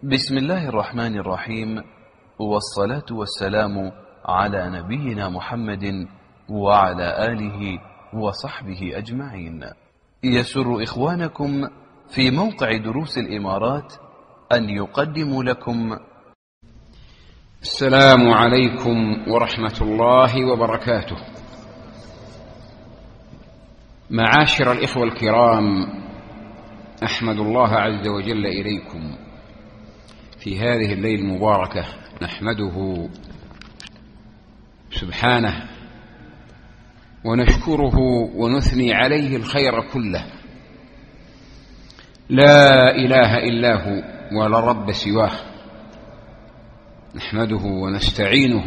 بسم الله الرحمن الرحيم، والصلاة والسلام على نبينا محمد وعلى آله وصحبه أجمعين. يسر إخوانكم في موقع دروس الإمارات أن يقدموا لكم السلام عليكم ورحمة الله وبركاته. معاشر الإخوة الكرام، أحمد الله عز وجل إليكم في هذه الليلة المباركة، نحمده سبحانه ونشكره ونثني عليه الخير كله. لا إله إلا هو ولا رب سواه، نحمده ونستعينه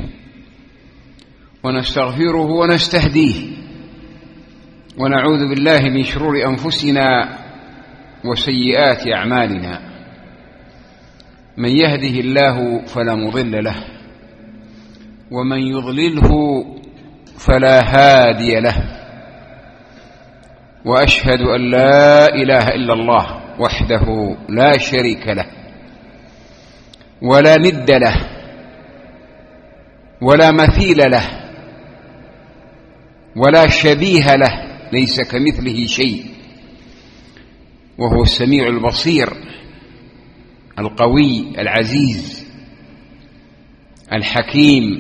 ونستغفره ونستهديه، ونعوذ بالله من شرور أنفسنا وسيئات أعمالنا. من يهده الله فلا مضل له، ومن يضلله فلا هادي له، وأشهد أن لا إله إلا الله وحده لا شريك له ولا ند له ولا مثيل له ولا شبيه له، ليس كمثله شيء، وهو السميع البصير القوي العزيز الحكيم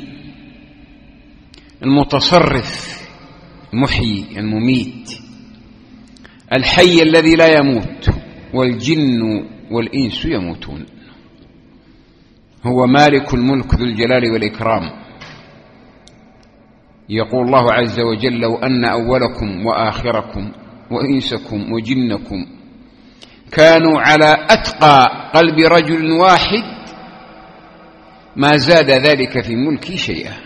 المتصرف المحيي المميت الحي الذي لا يموت، والجن والإنس يموتون. هو مالك الملك ذو الجلال والإكرام. يقول الله عز وجل: لو أن أولكم وآخركم وإنسكم وجنكم كانوا على أتقى قلب رجل واحد ما زاد ذلك في ملكي شيئا.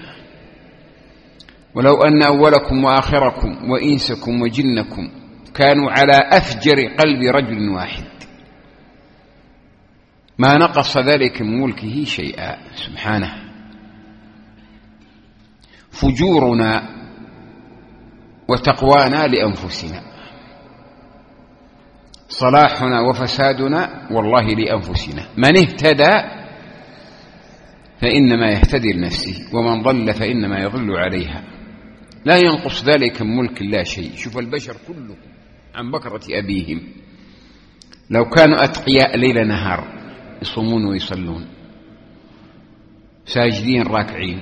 ولو أن أولكم وآخركم وإنسكم وجنكم كانوا على أفجر قلب رجل واحد ما نقص ذلك من ملكه شيئا سبحانه. فجورنا وتقوانا لأنفسنا، صلاحنا وفسادنا والله لأنفسنا. من اهتدى فإنما يهتدي لنفسه، ومن ضل فإنما يضل عليها. لا ينقص ذلك من ملك الله شيء. شوف البشر كلهم عن بكرة أبيهم، لو كانوا أتقياء ليل نهار يصومون ويصلون ساجدين راكعين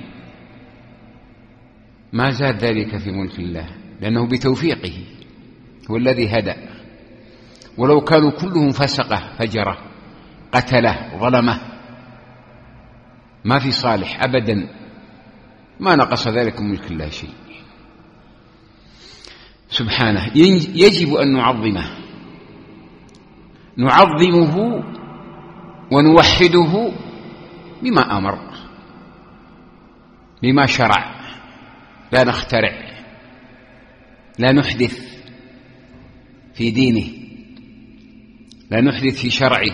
ما زاد ذلك في ملك الله، لأنه بتوفيقه هو الذي هدى. ولو كانوا كلهم فسقة فجرة قتله ظلمه ما في صالح أبدا، ما نقص ذلك من ملك الله شيء سبحانه. يجب أن نعظمه ونوحده بما أمر، بما شرع. لا نخترع، لا نحدث في دينه، لا نحدث في شرعه.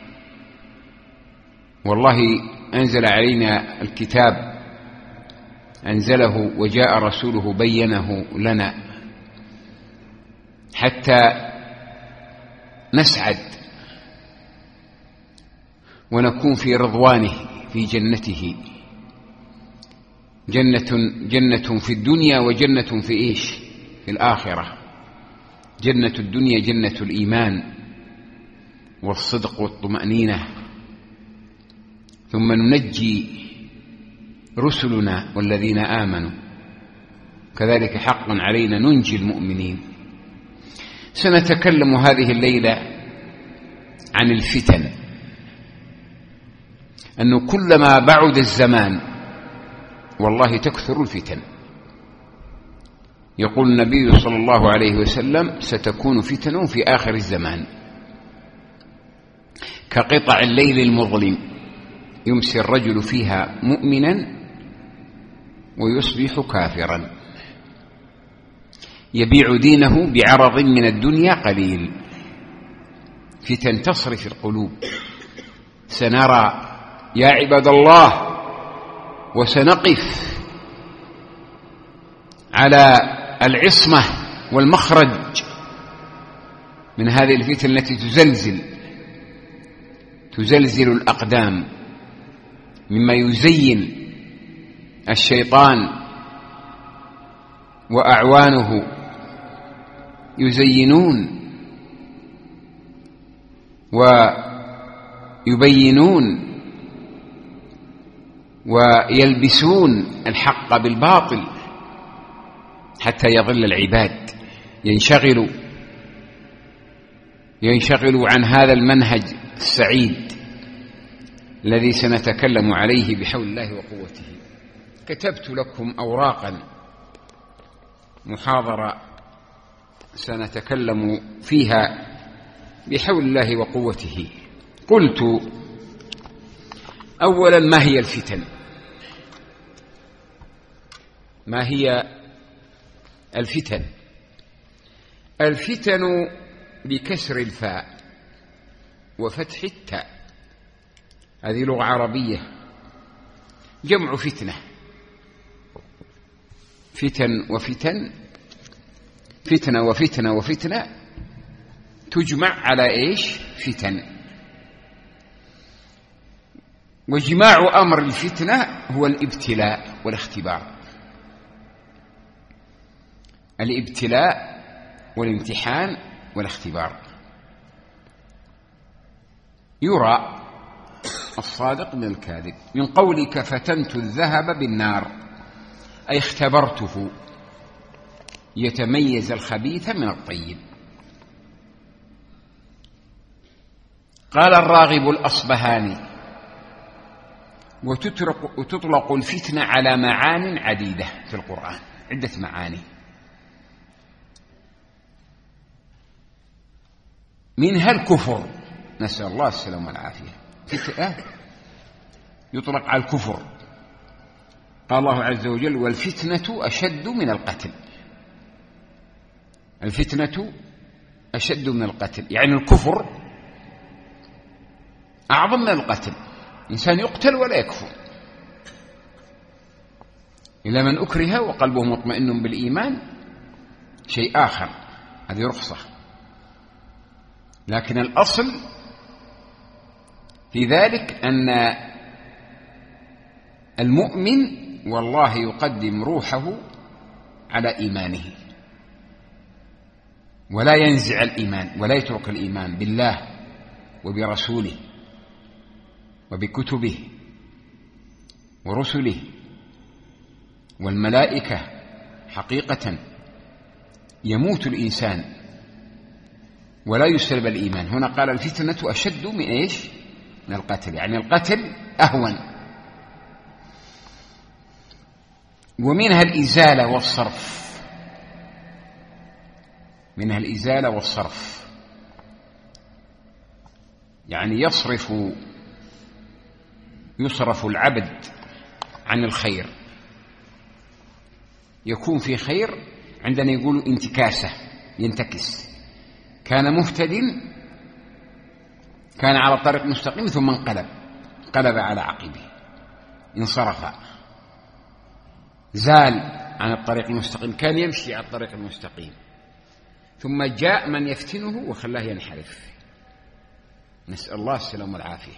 والله أنزل علينا الكتاب، أنزله وجاء رسوله بينه لنا حتى نسعد ونكون في رضوانه في جنته. جنة في الدنيا وجنة في إيش؟ في الآخرة. جنة الدنيا جنة الإيمان والصدق والطمأنينة، ثم ننجي رسلنا والذين آمنوا، كذلك حقا علينا ننجي المؤمنين. سنتكلم هذه الليلة عن الفتن، أنه كلما بعد الزمان والله تكثر الفتن. يقول النبي صلى الله عليه وسلم: ستكون فتن في آخر الزمان كقطع الليل المظلم، يمسي الرجل فيها مؤمنا ويصبح كافرا، يبيع دينه بعرض من الدنيا قليل. فتن تصرف القلوب. سنرى يا عباد الله، وسنقف على العصمة والمخرج من هذه الفتن التي تزلزل تزلزل الأقدام، مما يزين الشيطان وأعوانه يزينون ويبينون ويلبسون الحق بالباطل حتى يضل العباد، ينشغلوا عن هذا المنهج السعيد الذي سنتكلم عليه بحول الله وقوته. كتبت لكم أوراقا محاضرة سنتكلم فيها بحول الله وقوته. قلت: أولا، ما هي الفتن؟ ما هي الفتن؟ الفتن بكسر الفاء وفتح التاء، هذه لغة عربية، جمع فتنة. فتن وفتن، فتنة وفتنة وفتنة، تجمع على إيش؟ فتن. وجماع أمر الفتنة هو الابتلاء والاختبار. الابتلاء والامتحان والاختبار. يرى الصادق من الكاذب. من قولك فتنت الذهب بالنار، أي اختبرته يتميز الخبيث من الطيب. قال الراغب الأصبهاني: وتطلق الفتنة على معان عديدة في القرآن، عدة معاني، منها الكفر، نسأل الله السلامة والعافية. فتنة يطلق على الكفر. قال الله عز وجل: والفتنة أشد من القتل. الفتنة أشد من القتل، يعني الكفر أعظم من القتل. إنسان يقتل ولا يكفر، إلا من أكره وقلبه مطمئن بالإيمان شيء آخر، هذه رخصة. لكن الأصل في ذلك أن المؤمن والله يقدم روحه على إيمانه، ولا ينزع الإيمان ولا يترك الإيمان بالله وبرسوله وبكتبه ورسله والملائكة. حقيقة يموت الإنسان ولا يسلب الإيمان. هنا قال الفتنة أشد من إيش؟ من القتل، يعني القتل أهون. ومنها الإزالة والصرف، منها الإزالة والصرف، يعني يصرف العبد عن الخير. يكون في خير، عندنا يقولوا انتكاسة، ينتكس. كان مهتد، كان على طريق مستقيم، ثم انقلب على عقبه، انصرف، زال عن الطريق المستقيم. كان يمشي على الطريق المستقيم، ثم جاء من يفتنه وخلاه ينحرف. نسأل الله السلامة والعافية.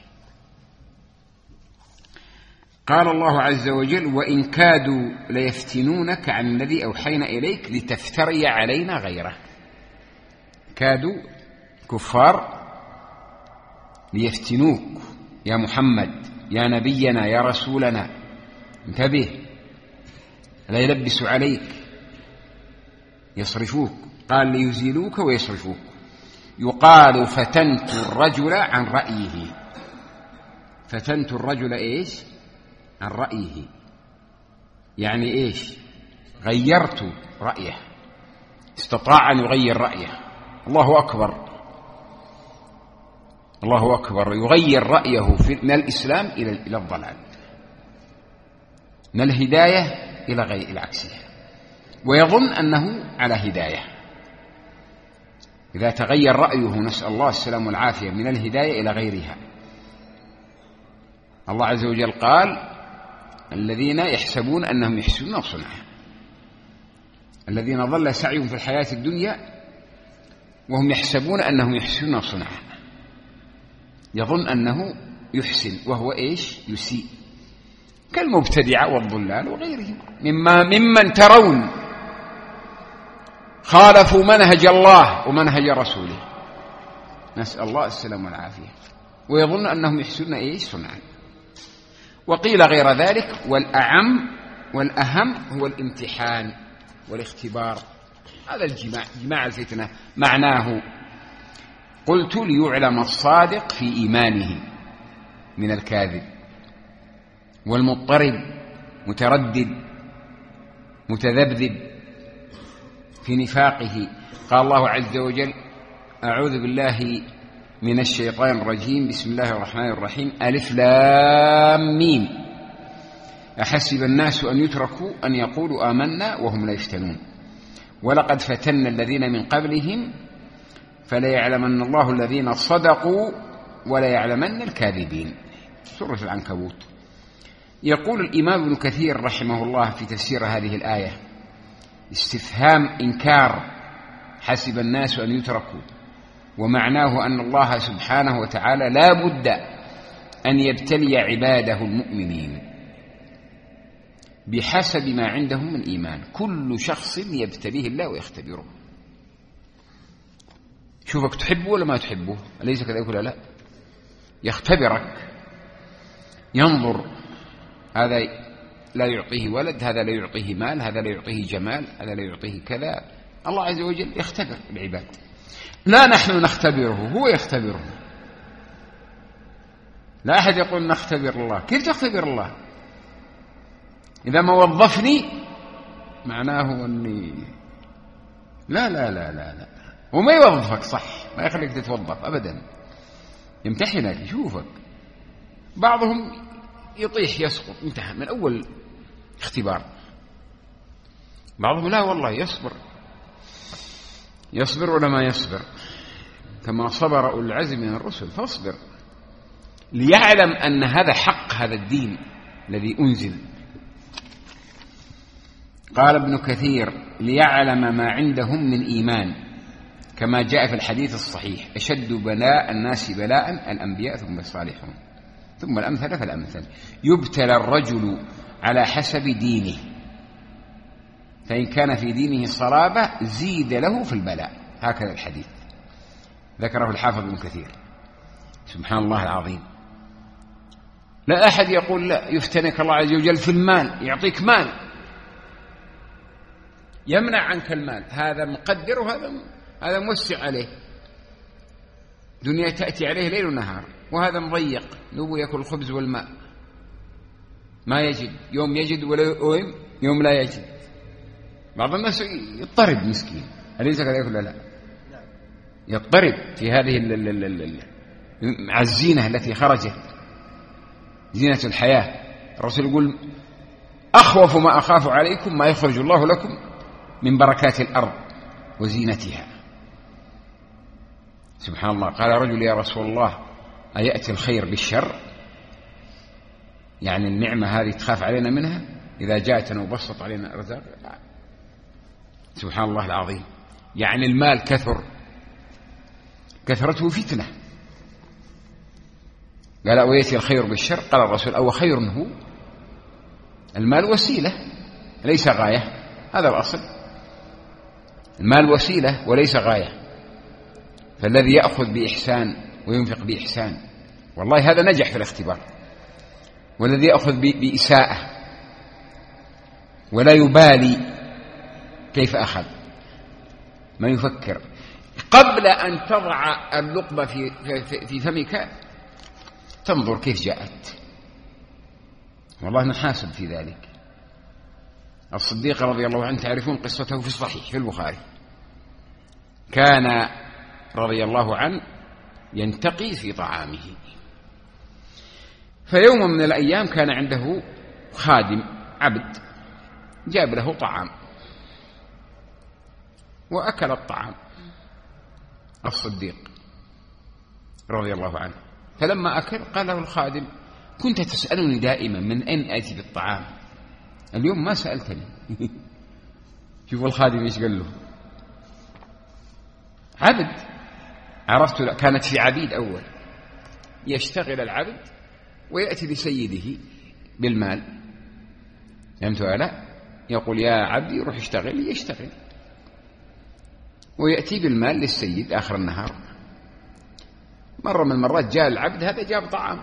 قال الله عز وجل: وإن كادوا ليفتنونك عن الذي أوحينا إليك لتفتري علينا غيره. كادوا كفار ليفتنوك يا محمد، يا نبينا، يا رسولنا، انتبه، لا يلبسوا عليك، يصرفوك. قال ليزيلوك ويصرفوك. يقال فتنت الرجل عن رأيه. فتنت الرجل إيش؟ عن رأيه، يعني إيش؟ غيرت رأيه، استطاع أن يغير رأيه. الله أكبر، الله أكبر. يغير رأيه من الإسلام إلى الضلال، من الهداية إلى غير العكسية، ويظن أنه على هداية. إذا تغير رأيه، نسأل الله السلام والعافية، من الهداية إلى غيرها. الله عز وجل قال: الذين يحسبون أنهم يحسنون صنعا، الذين ضل سعيهم في الحياة الدنيا وهم يحسبون أنهم يحسنون صنعا. يظن أنه يحسن وهو إيش؟ يسيء، كالمبتدعة والضلال وغيرهم ممن ترون خالفوا منهج الله ومنهج رسوله، نسأل الله السلام والعافية، ويظن أنهم يحسنون إيش؟ صنعا. وقيل غير ذلك، والأعم والأهم هو الامتحان والاختبار. هذا جماع الفتنة معناه قلت ليعلم الصادق في إيمانه من الكاذب، والمضطرب متردد متذبذب في نفاقه. قال الله عز وجل: أعوذ بالله من الشيطان الرجيم، بسم الله الرحمن الرحيم، ألف لام ميم، أحسب الناس أن يتركوا أن يقولوا آمنا وهم لا يفتنون، ولقد فتنا الذين من قبلهم فليعلمن الله الذين صدقوا وليعلمن الكاذبين. سورة العنكبوت. يقول الإمام ابن كثير رحمه الله في تفسير هذه الآية: استفهام إنكار، حسب الناس أن يتركوا، ومعناه أن الله سبحانه وتعالى لا بد أن يبتلي عباده المؤمنين بحسب ما عندهم من إيمان. كل شخص يبتليه الله ويختبره. شوفك تحبه ولا ما تحبه، أليس كذلك ولا لا؟ يختبرك، ينظر، هذا لا يعطيه ولد، هذا لا يعطيه مال، هذا لا يعطيه جمال، هذا لا يعطيه كذا. الله عز وجل يختبر العباد، لا نحن نختبره، هو يختبره. لا أحد يقول نختبر الله. كيف تختبر الله؟ إذا ما وظفني معناه أني لا لا لا لا لا، وما يوظفك صح، ما يخليك تتوظف أبدا، يمتحنك يشوفك. بعضهم يطيح يسقط، انتهى من أول اختبار. بعضهم لا والله يصبر ولا ما يصبر، كما صبر أولو العزم من الرسل، فاصبر ليعلم أن هذا حق، هذا الدين الذي أنزل. قال ابن كثير: ليعلم ما عندهم من إيمان، كما جاء في الحديث الصحيح: أشد بلاء الناس بلاء الأنبياء ثم الصالحون ثم الأمثل فالأمثل. يبتلى الرجل على حسب دينه، فإن كان في دينه صلابة زيد له في البلاء. هكذا الحديث ذكره الحافظ ابن كثير. سبحان الله العظيم. لا أحد يقول لا، يفتنك الله عز وجل في المال، يعطيك مال، يمنع عنك المال، هذا مقدر وهذا موسع عليه، دنيا تأتي عليه ليل ونهار، وهذا مضيق نبو يأكل الخبز والماء، ما يجد، يوم يجد ولا يوم لا يجد. بعض الناس يضطرب مسكين، أليس كذلك ولا لا؟ يضطرب في هذه مع الزينة التي خرجت، زينة الحياة. الرسول يقول: أخوف ما أخاف عليكم ما يخرج الله لكم من بركات الأرض وزينتها. سبحان الله. قال رجل: يا رسول الله، أيأتي الخير بالشر؟ يعني النعمة هذه تخاف علينا منها إذا جاءتنا وبسط علينا الأرزاق؟ سبحان الله العظيم. يعني المال كثرته فتنة. قال: ويأتي الخير بالشر؟ قال الرسول: أو خير هو؟ المال وسيلة ليس غاية، هذا الأصل. المال وسيلة وليس غاية، فالذي يأخذ بإحسان وينفق بإحسان والله هذا نجح في الاختبار، والذي يأخذ بإساءة ولا يبالي كيف أخذ، ما يفكر قبل أن تضع اللقمة في فمك تنظر كيف جاءت. والله نحاسب في ذلك. الصديق رضي الله عنه تعرفون قصته في الصحيح في البخاري، كان رضي الله عنه ينتقي في طعامه، فيوم من الأيام كان عنده خادم عبد جاب له طعام وأكل الطعام الصديق رضي الله عنه. فلما أكل قال له الخادم: كنت تسألني دائما من أين آتي بالطعام، اليوم ما سألتني. شوف الخادم ايش قال له. عبد، عرفت كانت في عبيد أول، يشتغل العبد ويأتي لسيده بالمال، فهمت ولا لا؟ يقول يا عبدي روح اشتغل، يشتغل ويأتي بالمال للسيد آخر النهار. مرة من المرات جاء العبد هذا جاب طعام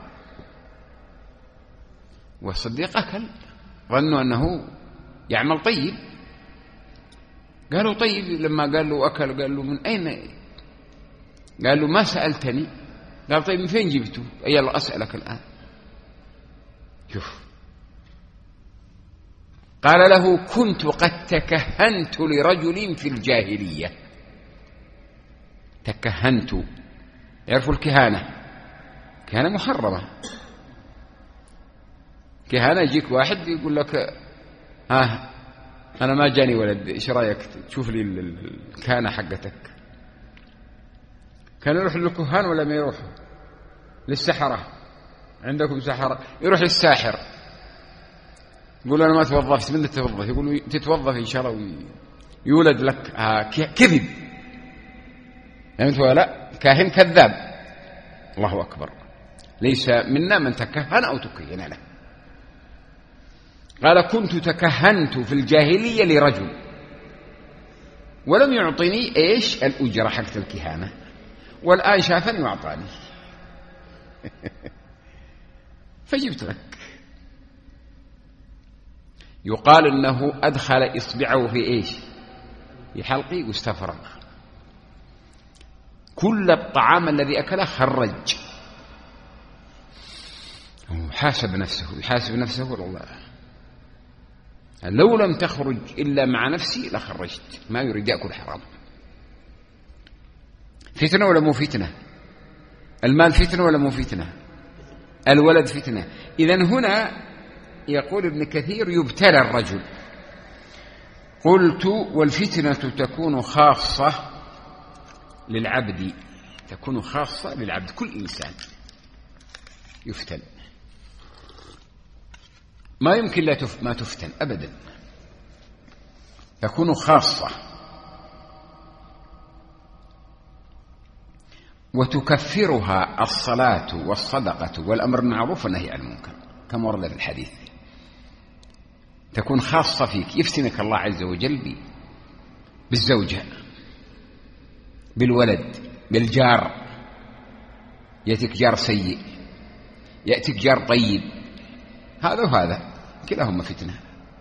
والصديق أكل، ظنوا أنه يعمل طيب، قالوا طيب. لما قال له أكل قال له من أين؟ قال له ما سألتني. قال طيب من فين جبته؟ يلا أسألك الآن. شوف، قال له كنت قد تكهنت لرجل في الجاهلية. تكهنت، يعرفوا الكهانة، كهانة محرمة. كهانة يجيك واحد يقول لك ها أنا ما جاني ولد، إيش رأيك تشوف لي الكهانة حقتك؟ كان يروح للكهان ولا ما يروح؟ للسحرة، عندكم سحرة، يروح للساحر يقول أنا ما توظفت، من تتوظف؟ يقول تتوظف إن شاء الله يولد لك. كذب، فهمت ولا لا؟ كاهن كذاب. الله أكبر، ليس منا من تكهن أو تكهن له. قال كنت تكهنت في الجاهلية لرجل ولم يعطني إيش الأجرة حقت الكهانة، والآن شافني وأعطاني فجبت لك. يقال إنه أدخل إصبعه في إيش؟ في حلقي واستفرغ، كل الطعام الذي أكله خرج. حاسب نفسه، يحاسب نفسه والله، لو لم تخرج إلا مع نفسي لخرجت، ما يريد يأكل حرام. فتنة ولا مو فتنة؟ المال فتنة ولا مو فتنة؟ الولد فتنة. إذن هنا يقول ابن كثير يبتلى الرجل. قلت والفتنة تكون خاصة للعبد، تكون خاصة للعبد، كل إنسان يفتن، ما يمكن ما تفتن أبدا، تكون خاصة. وتكفرها الصلاة والصدقة والأمر بالمعروف والنهي عن المنكر كما ورد في الحديث. تكون خاصة فيك، يفتنك الله عز وجل بالزوجة، بالولد، بالجار، يأتيك جار سيء، يأتيك جار طيب، هذا وهذا كلاهما فتنة.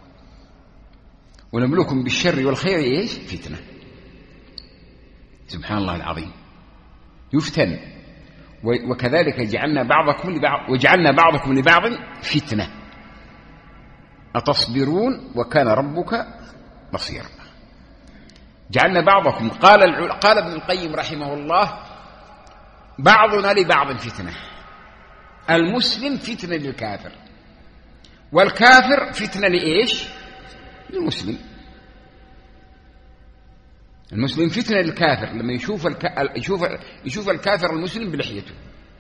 ونبلوكم بالشر والخير إيش؟ فتنة. سبحان الله العظيم، يفتن. وكذلك جعلنا بعضكم لبعض وجعلنا بعضكم لبعض فتنة أتصبرون وكان ربك بصيرا. جعلنا بعضكم، قال ابن القيم رحمه الله بعضنا لبعض فتنة. المسلم فتنة للكافر، والكافر فتنة لإيش؟ للمسلم. المسلم فتنة للكافر لما يشوف الكافر المسلم بلحيته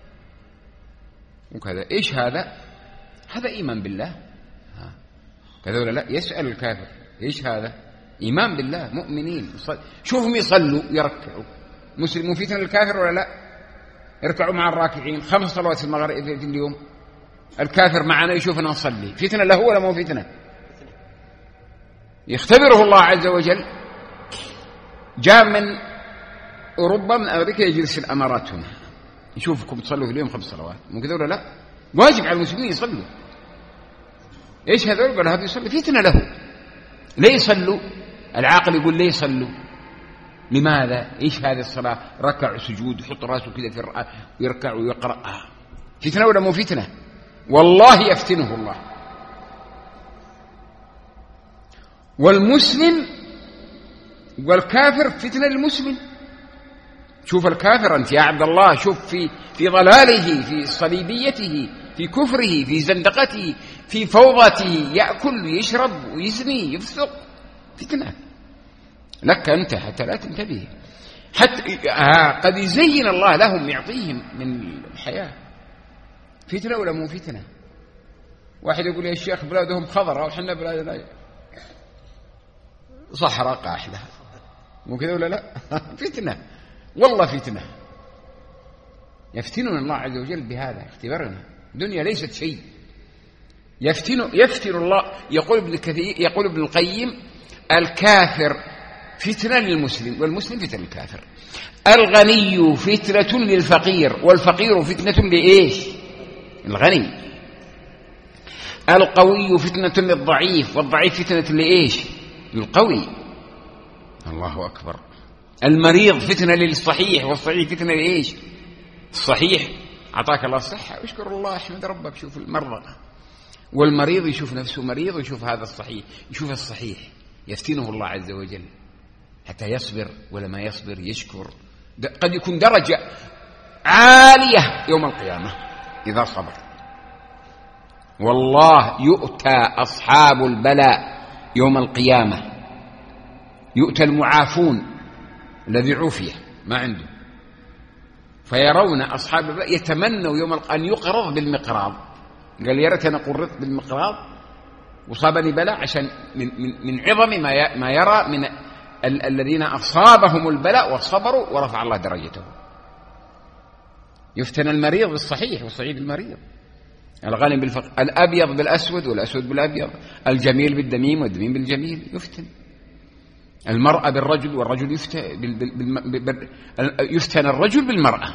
وكذا. إيش هذا؟ هذا إيمان بالله. كذا ولا لا؟ يسأل الكافر إيش هذا؟ إيمان بالله، مؤمنين، شوفهم يصلوا يركعوا. مسلم فتنة للكافر ولا لا؟ يركعوا مع الراكعين 5 صلوات في المغرب في اليوم. الكافر معنا يشوفنا نصلي، فتنة له ولا مو فتنة؟ يختبره الله عز وجل. جاء من أوروبا من أمريكا يجلس في الأمارات هنا، يشوفكم تصلوا في اليوم 5 صلوات، مو كذا ولا لا؟ واجب على المسلمين يصلوا. إيش هذول؟ قال هذا يصلي، فتنة له. ليه يصلوا؟ العاقل يقول ليه يصلوا؟ لماذا؟ إيش هذه الصلاة؟ ركع وسجود، يحط راسه كذا في الرأس ويركع ويقرأ. فتنة ولا مو فتنة؟ والله يفتنه الله. والمسلم والكافر فتنة للمسلم. شوف الكافر أنت يا عبد الله، شوف في ضلاله، في صليبيته، في كفره، في زندقته، في فوضته، يأكل ويشرب ويزني يفسق، فتنة لك أنت حتى لا تنتبه. حتى قد يزين الله لهم، يعطيهم من الحياة. فتنة ولا مو فتنة؟ واحد يقول يا الشيخ بلادهم خضراء وحنا بلادنا صحراء قاحلة، مو كذا ولا لا؟ فتنة والله فتنة. يفتننا الله عز وجل بهذا، اختبارنا. الدنيا ليست شيء. يفتن الله. يقول ابن القيم: الكافر فتنة للمسلم، والمسلم فتنة للكافر. الغني فتنة للفقير، والفقير فتنة لإيش؟ الغني. القوي فتنة للضعيف، والضعيف فتنة لإيش؟ للقوي. الله أكبر. المريض فتنة للصحيح، والصحيح فتنة لإيش؟ الصحيح. أعطاك الله الصحة، اشكر الله، احمد ربك. شوف المرضى، والمريض يشوف نفسه مريض، ويشوف هذا الصحيح، يشوف الصحيح. يفتنه الله عز وجل حتى يصبر، ولا ما يصبر يشكر. قد يكون درجة عالية يوم القيامة إذا صبر. والله يؤتى أصحاب البلاء يوم القيامة، يؤتى المعافون الذي عوفيه ما عنده، فيرون أصحاب البلاء يتمنوا يوم أن يقرض بالمقراض. قال: يا ريت أنا قرضت بالمقراض وصابني بلاء، عشان من عظم ما يرى من الذين أصابهم البلاء وصبروا ورفع الله درجته. يفتن المريض بالصحيح، والصحيح بالمريض. الغني بالفقر، الأبيض بالأسود، والأسود بالأبيض، الجميل بالدميم، والدميم بالجميل. يفتن المرأة بالرجل، والرجل يفتن الرجل بالمرأة.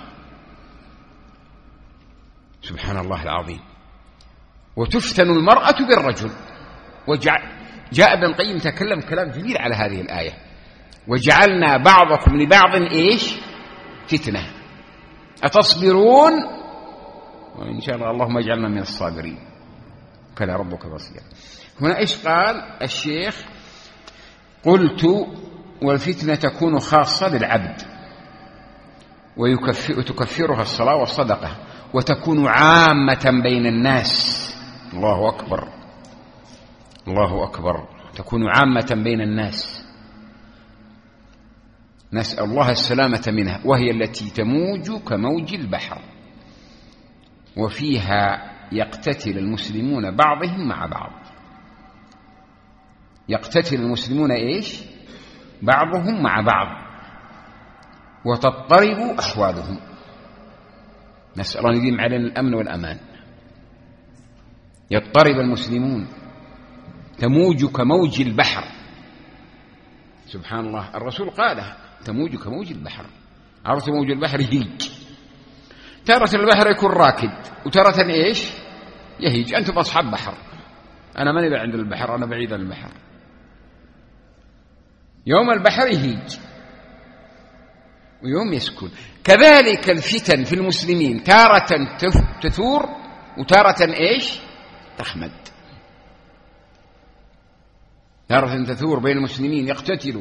سبحان الله العظيم. وتفتن المرأة بالرجل. جاء ابن القيم تكلم كلام جميل على هذه الآية: وجعلنا بعضكم لبعض إيش؟ فتنة أتصبرون؟ وإن شاء الله اللهم اجعلنا من الصابرين. كان ربك بصيرا. هنا إيش قال الشيخ؟ قلت: والفتنة تكون خاصة للعبد، وتكفرها الصلاة والصدقة، وتكون عامة بين الناس. الله أكبر، الله أكبر. تكون عامة بين الناس، نسأل الله السلامة منها، وهي التي تموج كموج البحر، وفيها يقتتل المسلمون بعضهم مع بعض. يقتتل المسلمون إيش؟ بعضهم مع بعض، وتضطرب أحوالهم. نسأل الله أن يديم علينا الأمن والأمان. يضطرب المسلمون، تموج كموج البحر. سبحان الله. الرسول قالها: تموج كموج البحر. عرفت موج البحر يهيج. تارة البحر يكون راكد، وتارة إيش؟ يهيج. أنتم أصحاب بحر، أنا ماني عند البحر، أنا بعيد عن البحر. يوم البحر يهيج ويوم يسكن. كذلك الفتن في المسلمين تارة تثور، وتارة إيش؟ تخمد. تارة تثور بين المسلمين، يقتتلوا،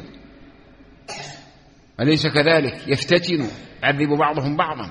أليس كذلك؟ يفتتنوا، يعذب بعضهم بعضا.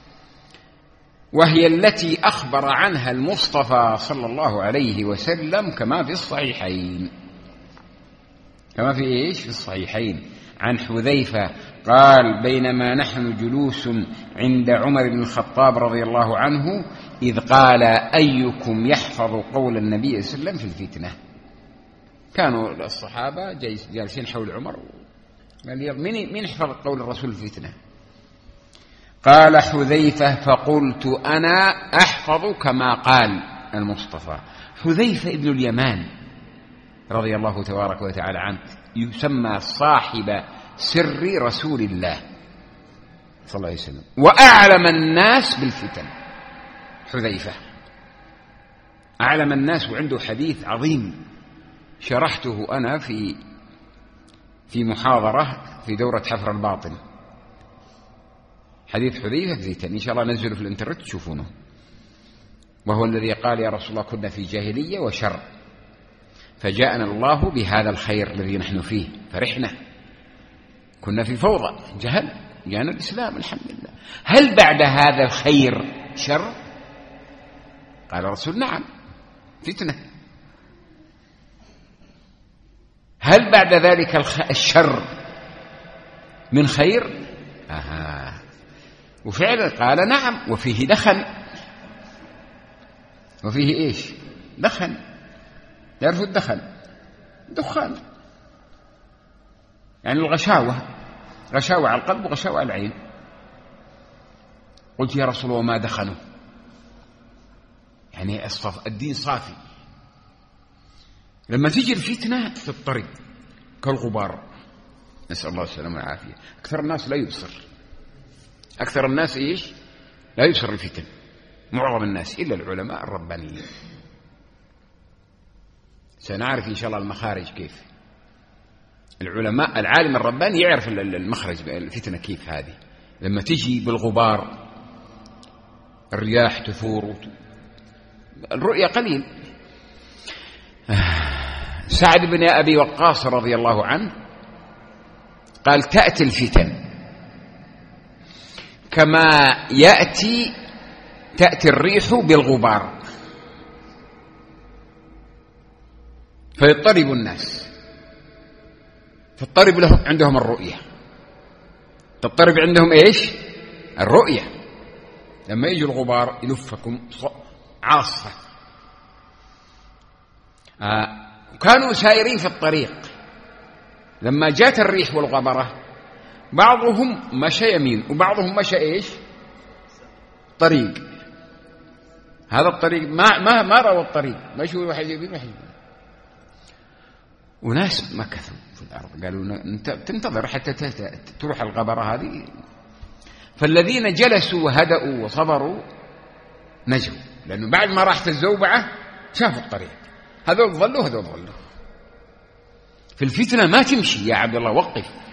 وهي التي أخبر عنها المصطفى صلى الله عليه وسلم كما في الصحيحين. كما في إيش؟ في الصحيحين. عن حذيفة قال: بينما نحن جلوس عند عمر بن الخطاب رضي الله عنه، إذ قال: أيكم يحفظ قول النبي صلى الله عليه وسلم في الفتنة؟ كانوا الصحابة جالسين حول عمر، قال: من يحفظ قول الرسول في الفتنة؟ قال حذيفة: فقلت أنا أحفظ كما قال المصطفى. حذيفة ابن اليمان رضي الله تبارك وتعالى عنه، يسمى صاحب سر رسول الله صلى الله عليه وسلم، وأعلم الناس بالفتن. حذيفة أعلم الناس، وعنده حديث عظيم شرحته أنا في محاضرة في دورة حفر الباطن. حديث حذيفة في الفتن، إن شاء الله ننزله في الانترنت تشوفونه. وهو الذي قال: يا رسول الله كنا في جاهلية وشر، فجاءنا الله بهذا الخير الذي نحن فيه فرحنا. كنا في فوضى جهل، جاءنا الإسلام الحمد لله. هل بعد هذا الخير شر؟ قال الرسول: نعم، فتنة. هل بعد ذلك الشر من خير؟ وفعلا قال: نعم، وفيه دخن. وفيه إيش؟ دخن. يعرفوا الدخن؟ دخان، يعني الغشاوة، غشاوة على القلب وغشاوة على العين. قلت يا رسول الله وما دخنوا؟ يعني الدين صافي. لما تجي الفتنة تضطرب كالغبار، نسأل الله السلامة والعافية. أكثر الناس لا يبصر، أكثر الناس إيش؟ لا يبصر الفتن، معظم الناس إلا العلماء الربانيين. سنعرف إن شاء الله المخارج كيف. العالم الرباني يعرف المخرج الفتنة كيف. هذه لما تجي بالغبار، الرياح تثور، الرؤية قليل. سعد بن أبي وقاص رضي الله عنه قال تأتي الفتن كما تأتي الريح بالغبار فيضطرب الناس، تضطرب لهم عندهم الرؤية، تضطرب عندهم إيش؟ الرؤية. لما يجي الغبار يلفكم عاصفة. كانوا سائرين في الطريق، لما جاءت الريح والغبرة بعضهم مشى يمين وبعضهم مشى إيش؟ طريق. هذا الطريق ما رأوا الطريق، مشوا واحد يمين واحد يمين. وناس مكثوا في الأرض، قالوا أنت تنتظر حتى تروح الغبرة هذه. فالذين جلسوا وهدأوا وصبروا نجوا، لأنه بعد ما راحت الزوبعة شافوا الطريق، هذول ظلوا هذول ظلوا. في الفتنة ما تمشي يا عبد الله،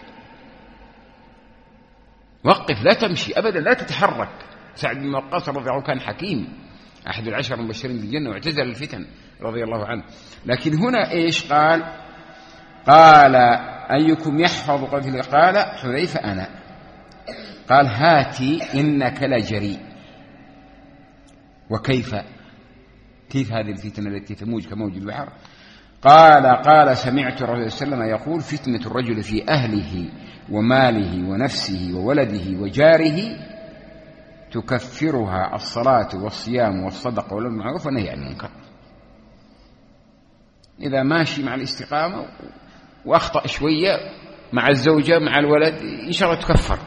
وقف لا تمشي أبدا، لا تتحرك. سعد بن وقاص رضي الله عنه كان حكيم، أحد العشر المبشرين بالجنة، واعتزل الفتن رضي الله عنه. لكن هنا إيش قال أيكم يحفظ قتله؟ قال حذيفة أنا. قال هاتي إنك لجريء. وكيف هذه الفتنة التي تموج كموج البحر؟ قال سمعت الرسول صلى الله عليه وسلم يقول فتنة الرجل في أهله وماله ونفسه وولده وجاره تكفرها الصلاة والصيام والصدقة والأمر بالمعروف والنهي عن المنكر. إذا ماشي مع الاستقامة وأخطأ شوية مع الزوجة مع الولد إن شاء الله تكفر،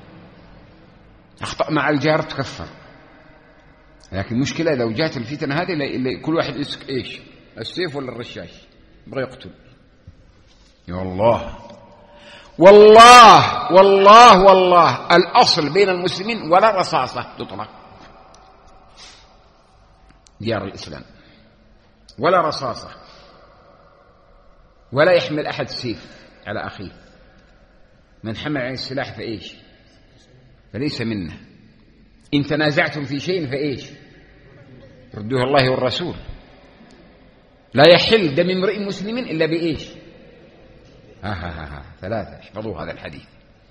أخطأ مع الجار تكفر. لكن مشكلة لو جاءت الفتنة هذه اللي كل واحد يسك إيش؟ السيف ولا الرشاش، يبغى يقتل. يا الله والله والله والله الأصل بين المسلمين ولا رصاصة تطلق ديار الإسلام، ولا رصاصة، ولا يحمل أحد سيف على أخيه. من حمل عليه السلاح فإيش؟ فليس منا. إن تنازعتم في شيء فإيش؟ ردوه الله والرسول. لا يحل دم امرئ مسلم إلا بإيش؟ ثلاثة، احفظوا هذا الحديث.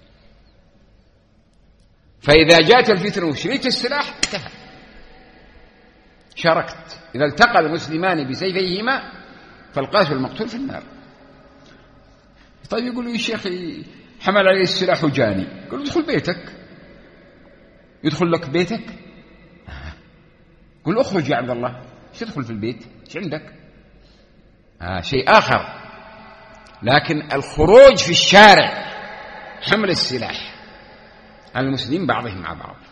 فإذا جاءت الفتنة وشريت السلاح انتهى، شاركت. إذا التقى المسلمان بسيفيهما فالقاتل المقتول في النار. طيب يقول لي الشيخ حمل عليه السلاح وجاني، قل ادخل بيتك. يدخل لك بيتك؟ قل اخرج يا عبد الله، ايش تدخل في البيت؟ ايش عندك؟ شيء آخر. لكن الخروج في الشارع حمل السلاح على المسلمين بعضهم مع بعض،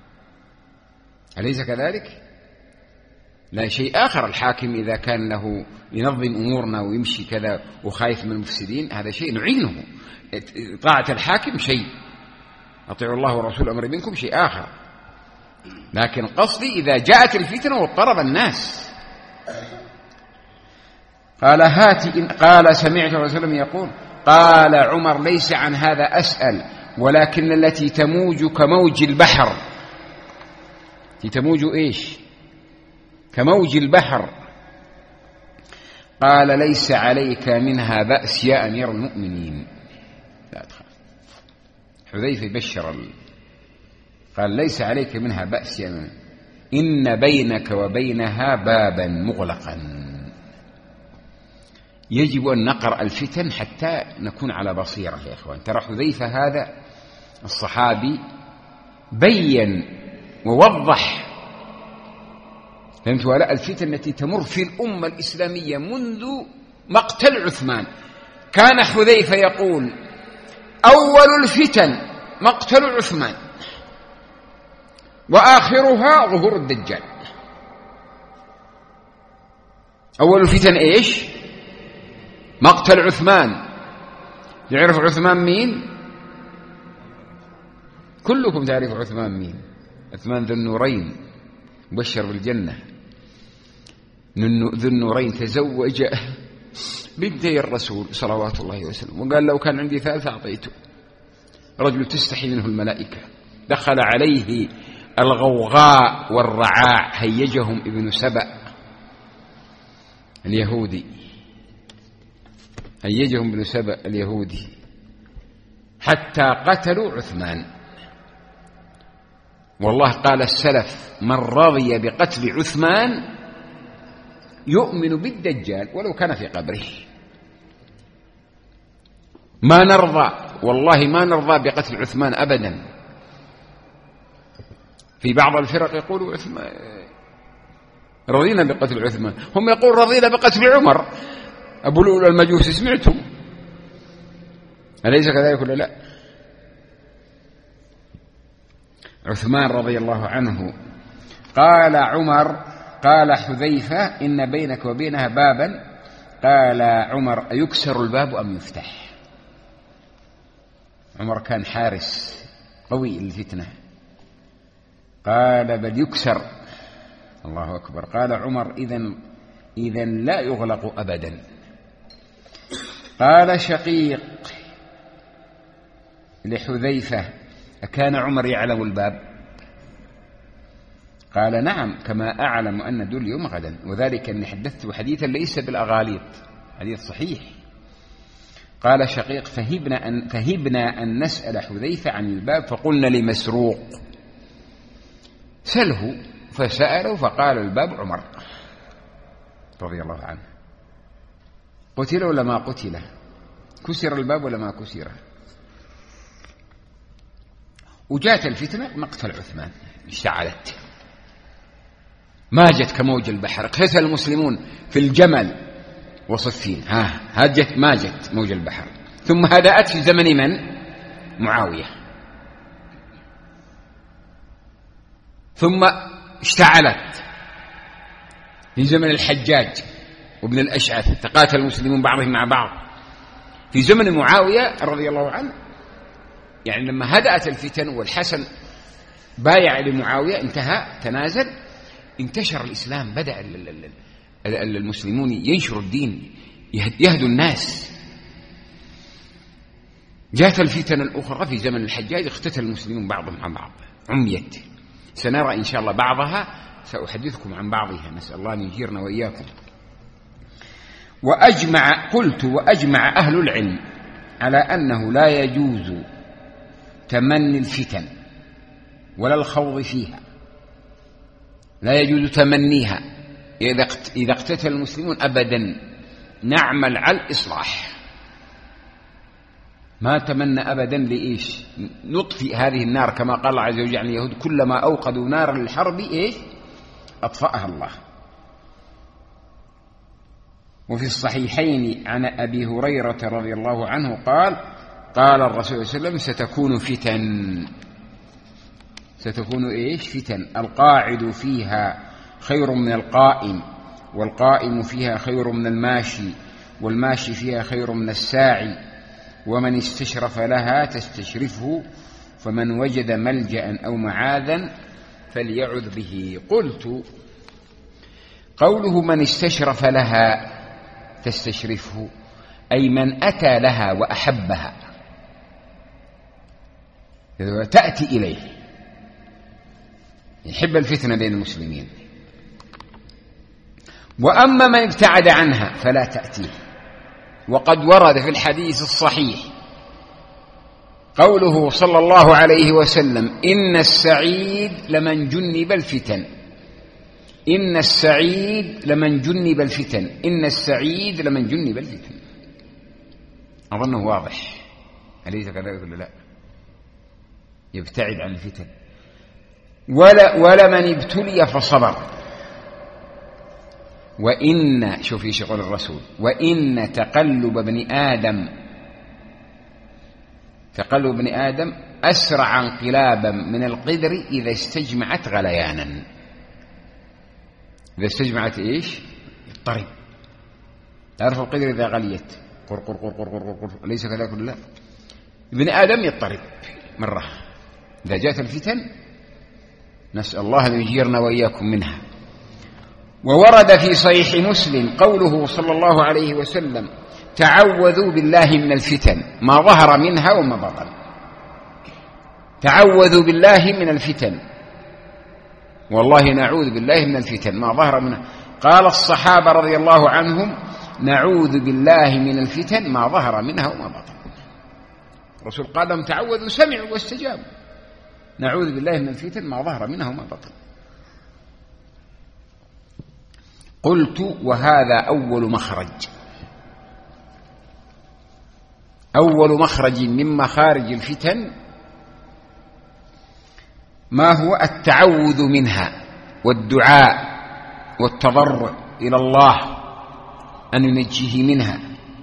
أليس كذلك؟ لا شيء آخر. الحاكم إذا كان له ينظم أمورنا ويمشي كذا وخايف من المفسدين هذا شيء نعينه. طاعة الحاكم شيء، أطيعوا الله ورسوله أمر منكم شيء آخر. لكن قصدي إذا جاءت الفتنة واضطرب الناس. قال سمعت الرسول يقول قال عمر ليس عن هذا أسأل ولكن التي تموج كموج البحر. تموج إيش؟ كموج البحر. قال ليس عليك منها بأس يا أمير المؤمنين، لا تخاف. حذيفة يبشر قال ليس عليك منها بأس يا أمير، إن بينك وبينها بابا مغلقا. يجب أن نقرأ الفتن حتى نكون على بصيرة يا إخوان. ترى حذيفة هذا الصحابي بين ووضح، فهمتوا؟ ولا الفتن التي تمر في الأمة الإسلامية منذ مقتل عثمان. كان حذيفة يقول أول الفتن مقتل عثمان، وآخرها ظهور الدجال. أول الفتن إيش؟ مقتل عثمان. يعرف عثمان مين؟ كلكم تعرف عثمان مين؟ عثمان ذو النورين مبشر بالجنة، ذو النورين تزوج بنتي الرسول صلوات الله وسلم، وقال لو كان عندي ثالثة أعطيته. رجل تستحي منه الملائكة. دخل عليه الغوغاء والرعاع، هيجهم ابن سبأ اليهودي، هيجهم ابن سبأ اليهودي حتى قتلوا عثمان. والله قال السلف: من رضي بقتل عثمان يؤمن بالدجال ولو كان في قبره. ما نرضى، والله ما نرضى بقتل عثمان أبدا. في بعض الفرق يقولوا عثمان رضينا بقتل عثمان، هم يقول رضينا بقتل عمر أبو لؤلؤ المجوسي. سمعتم؟ أليس كذلك ولا لا؟ عثمان رضي الله عنه قال عمر، قال حذيفة: إن بينك وبينها بابا. قال عمر: أيكسر الباب أم يفتح؟ عمر كان حارس قوي للفتنة. قال: بل يكسر. الله أكبر. قال عمر: إذن لا يغلق أبدا. قال شقيق لحذيفة: أكان عمر يعلم الباب؟ قال: نعم، كما أعلم أن دول اليوم غدا، وذلك أني حدثت حديثا ليس بالأغاليط، حديث صحيح. قال شقيق: فهبنا أن نسأل حذيفة عن الباب، فقلنا لمسروق: سله. فسأله فقال: الباب عمر رضي الله عنه. قتل ولا ما قتل؟ كسر الباب ولا ما كسر؟ وجاءت الفتنة مقتل عثمان، اشتعلت، ما جت كموج البحر. اقتتل المسلمون في الجمل وصفين، هاجت ما جت موج البحر. ثم هدأت في زمن من؟ معاوية. ثم اشتعلت في زمن الحجاج وابن الأشعث، تقاتل المسلمون بعضهم مع بعض. في زمن معاوية رضي الله عنه، يعني لما هدأت الفتن والحسن بايع لمعاوية، انتهى، تنازل، انتشر الإسلام، بدأ المسلمون ينشروا الدين، يهدوا الناس. جاءت الفتن الأخرى في زمن الحجاج، اقتتل المسلمون بعضهم عن بعض، عميت. سنرى إن شاء الله بعضها، سأحدثكم عن بعضها، نسأل الله أن يجيرنا وإياكم. وأجمع أهل العلم على أنه لا يجوز تمني الفتن ولا الخوض فيها، لا يجوز تمنيها إذا اقتتل المسلمون أبدا. نعمل على الإصلاح، ما تمنى أبدا لإيش؟ نطفئ هذه النار، كما قال الله عز وجل عن اليهود: كلما أوقدوا نارا للحرب إيش؟ أطفأها الله. وفي الصحيحين عن أبي هريرة رضي الله عنه قال: قال الرسول صلى الله عليه وسلم: ستكون فتن. ستكون إيش؟ فتن. القاعد فيها خير من القائم، والقائم فيها خير من الماشي، والماشي فيها خير من الساعي، ومن استشرف لها تستشرفه، فمن وجد ملجأ أو معاذا فليعذ به. قلت: قوله من استشرف لها تستشرفه، أي من أتى لها وأحبها، تأتي إليه، يحب الفتنة بين المسلمين. وأما من ابتعد عنها فلا تأتيه. وقد ورد في الحديث الصحيح قوله صلى الله عليه وسلم: إن السعيد لمن جنب الفتن. إن السعيد لمن جنب الفتن. إن السعيد لمن جنب الفتن. أظنه واضح، أليس كذلك ولا لا؟ يبتعد عن الفتن. ولا من ابتلي فصبر. وإن، شوفي شغل الرسول، وإن تقلب ابن آدم أسرع انقلابا من القدر إذا استجمعت غليانا. إذا استجمعت إيش؟ الطرب. تعرف القدر إذا غليت قر قر قر قر قر قر، ليس كذلك؟ لا، ابن آدم يضطرب مرة إذا جاءت الفتن، نسأل الله أن يجيرنا وإياكم منها. وورد في صحيح مسلم قوله صلى الله عليه وسلم: تعوذوا بالله من الفتن ما ظهر منها وما بطن. تعوذوا بالله من الفتن، والله نعوذ بالله من الفتن ما ظهر منها. قال الصحابة رضي الله عنهم: نعوذ بالله من الفتن ما ظهر منها وما بطن. الرسول قال لهم تعوذوا، سمعوا واستجابوا. نعوذ بالله من الفتن ما ظهر منها وما بطن. قلت: وهذا أول مخرج، أول مخرج من مخارج الفتن ما هو التعوذ منها والدعاء والتضرع إلى الله أن ينجيه منها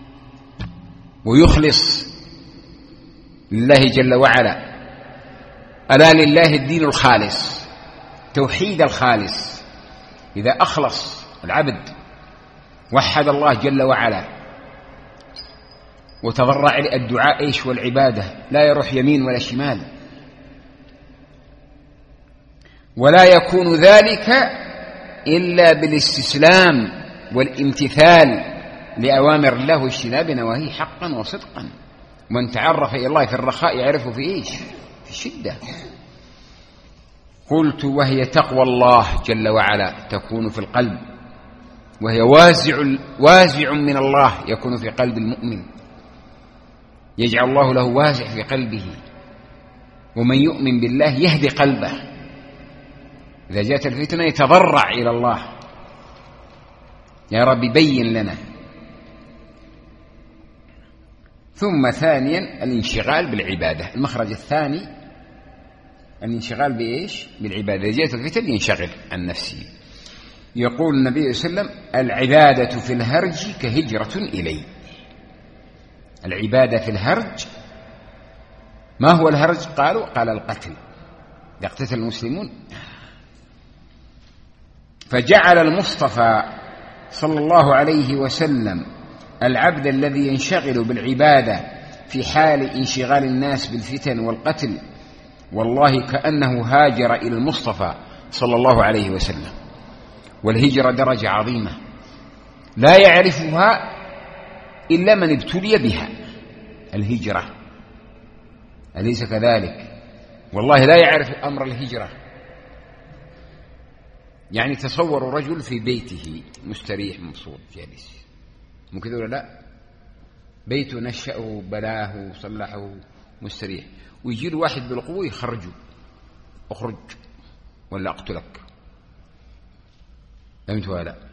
ويخلص لله جل وعلا. ألا لله الدين الخالص، توحيد الخالص. إذا أخلص العبد وحد الله جل وعلا وتضرع الدعاء إيش والعبادة، لا يروح يمين ولا شمال، ولا يكون ذلك إلا بالاستسلام والامتثال لأوامر الله واجتناب نواهيه حقا وصدقا. من تعرف إلى الله في الرخاء يعرفه في إيش؟ في الشدة. قلت: وهي تقوى الله جل وعلا تكون في القلب، وهي وازع من الله يكون في قلب المؤمن، يجعل الله له وازع في قلبه. ومن يؤمن بالله يهدي قلبه، إذا جاءت الفتنة يتضرع إلى الله: يا رب بين لنا. ثم ثانيا الانشغال بالعبادة. المخرج الثاني الانشغال بإيش؟ بالعبادة. إذا جاءت الفتن ينشغل عن نفسه. يقول النبي صلى الله عليه وسلم: العبادة في الهرج كهجرة إلي. العبادة في الهرج، ما هو الهرج؟ قال القتل، يقتتل المسلمون. فجعل المصطفى صلى الله عليه وسلم العبد الذي ينشغل بالعبادة في حال انشغال الناس بالفتن والقتل والله كأنه هاجر إلى المصطفى صلى الله عليه وسلم. والهجرة درجة عظيمة لا يعرفها إلا من ابتلي بها. الهجرة أليس كذلك؟ والله لا يعرف أمر الهجرة. يعني تصوروا رجل في بيته مستريح مبسوط جالس، ممكن ولا لا؟ بيته نشأه بلاه وصلحه مستريح، ويجي له واحد بالقوة يخرجه: اخرج ولا أقتلك. فهمت ولا لا؟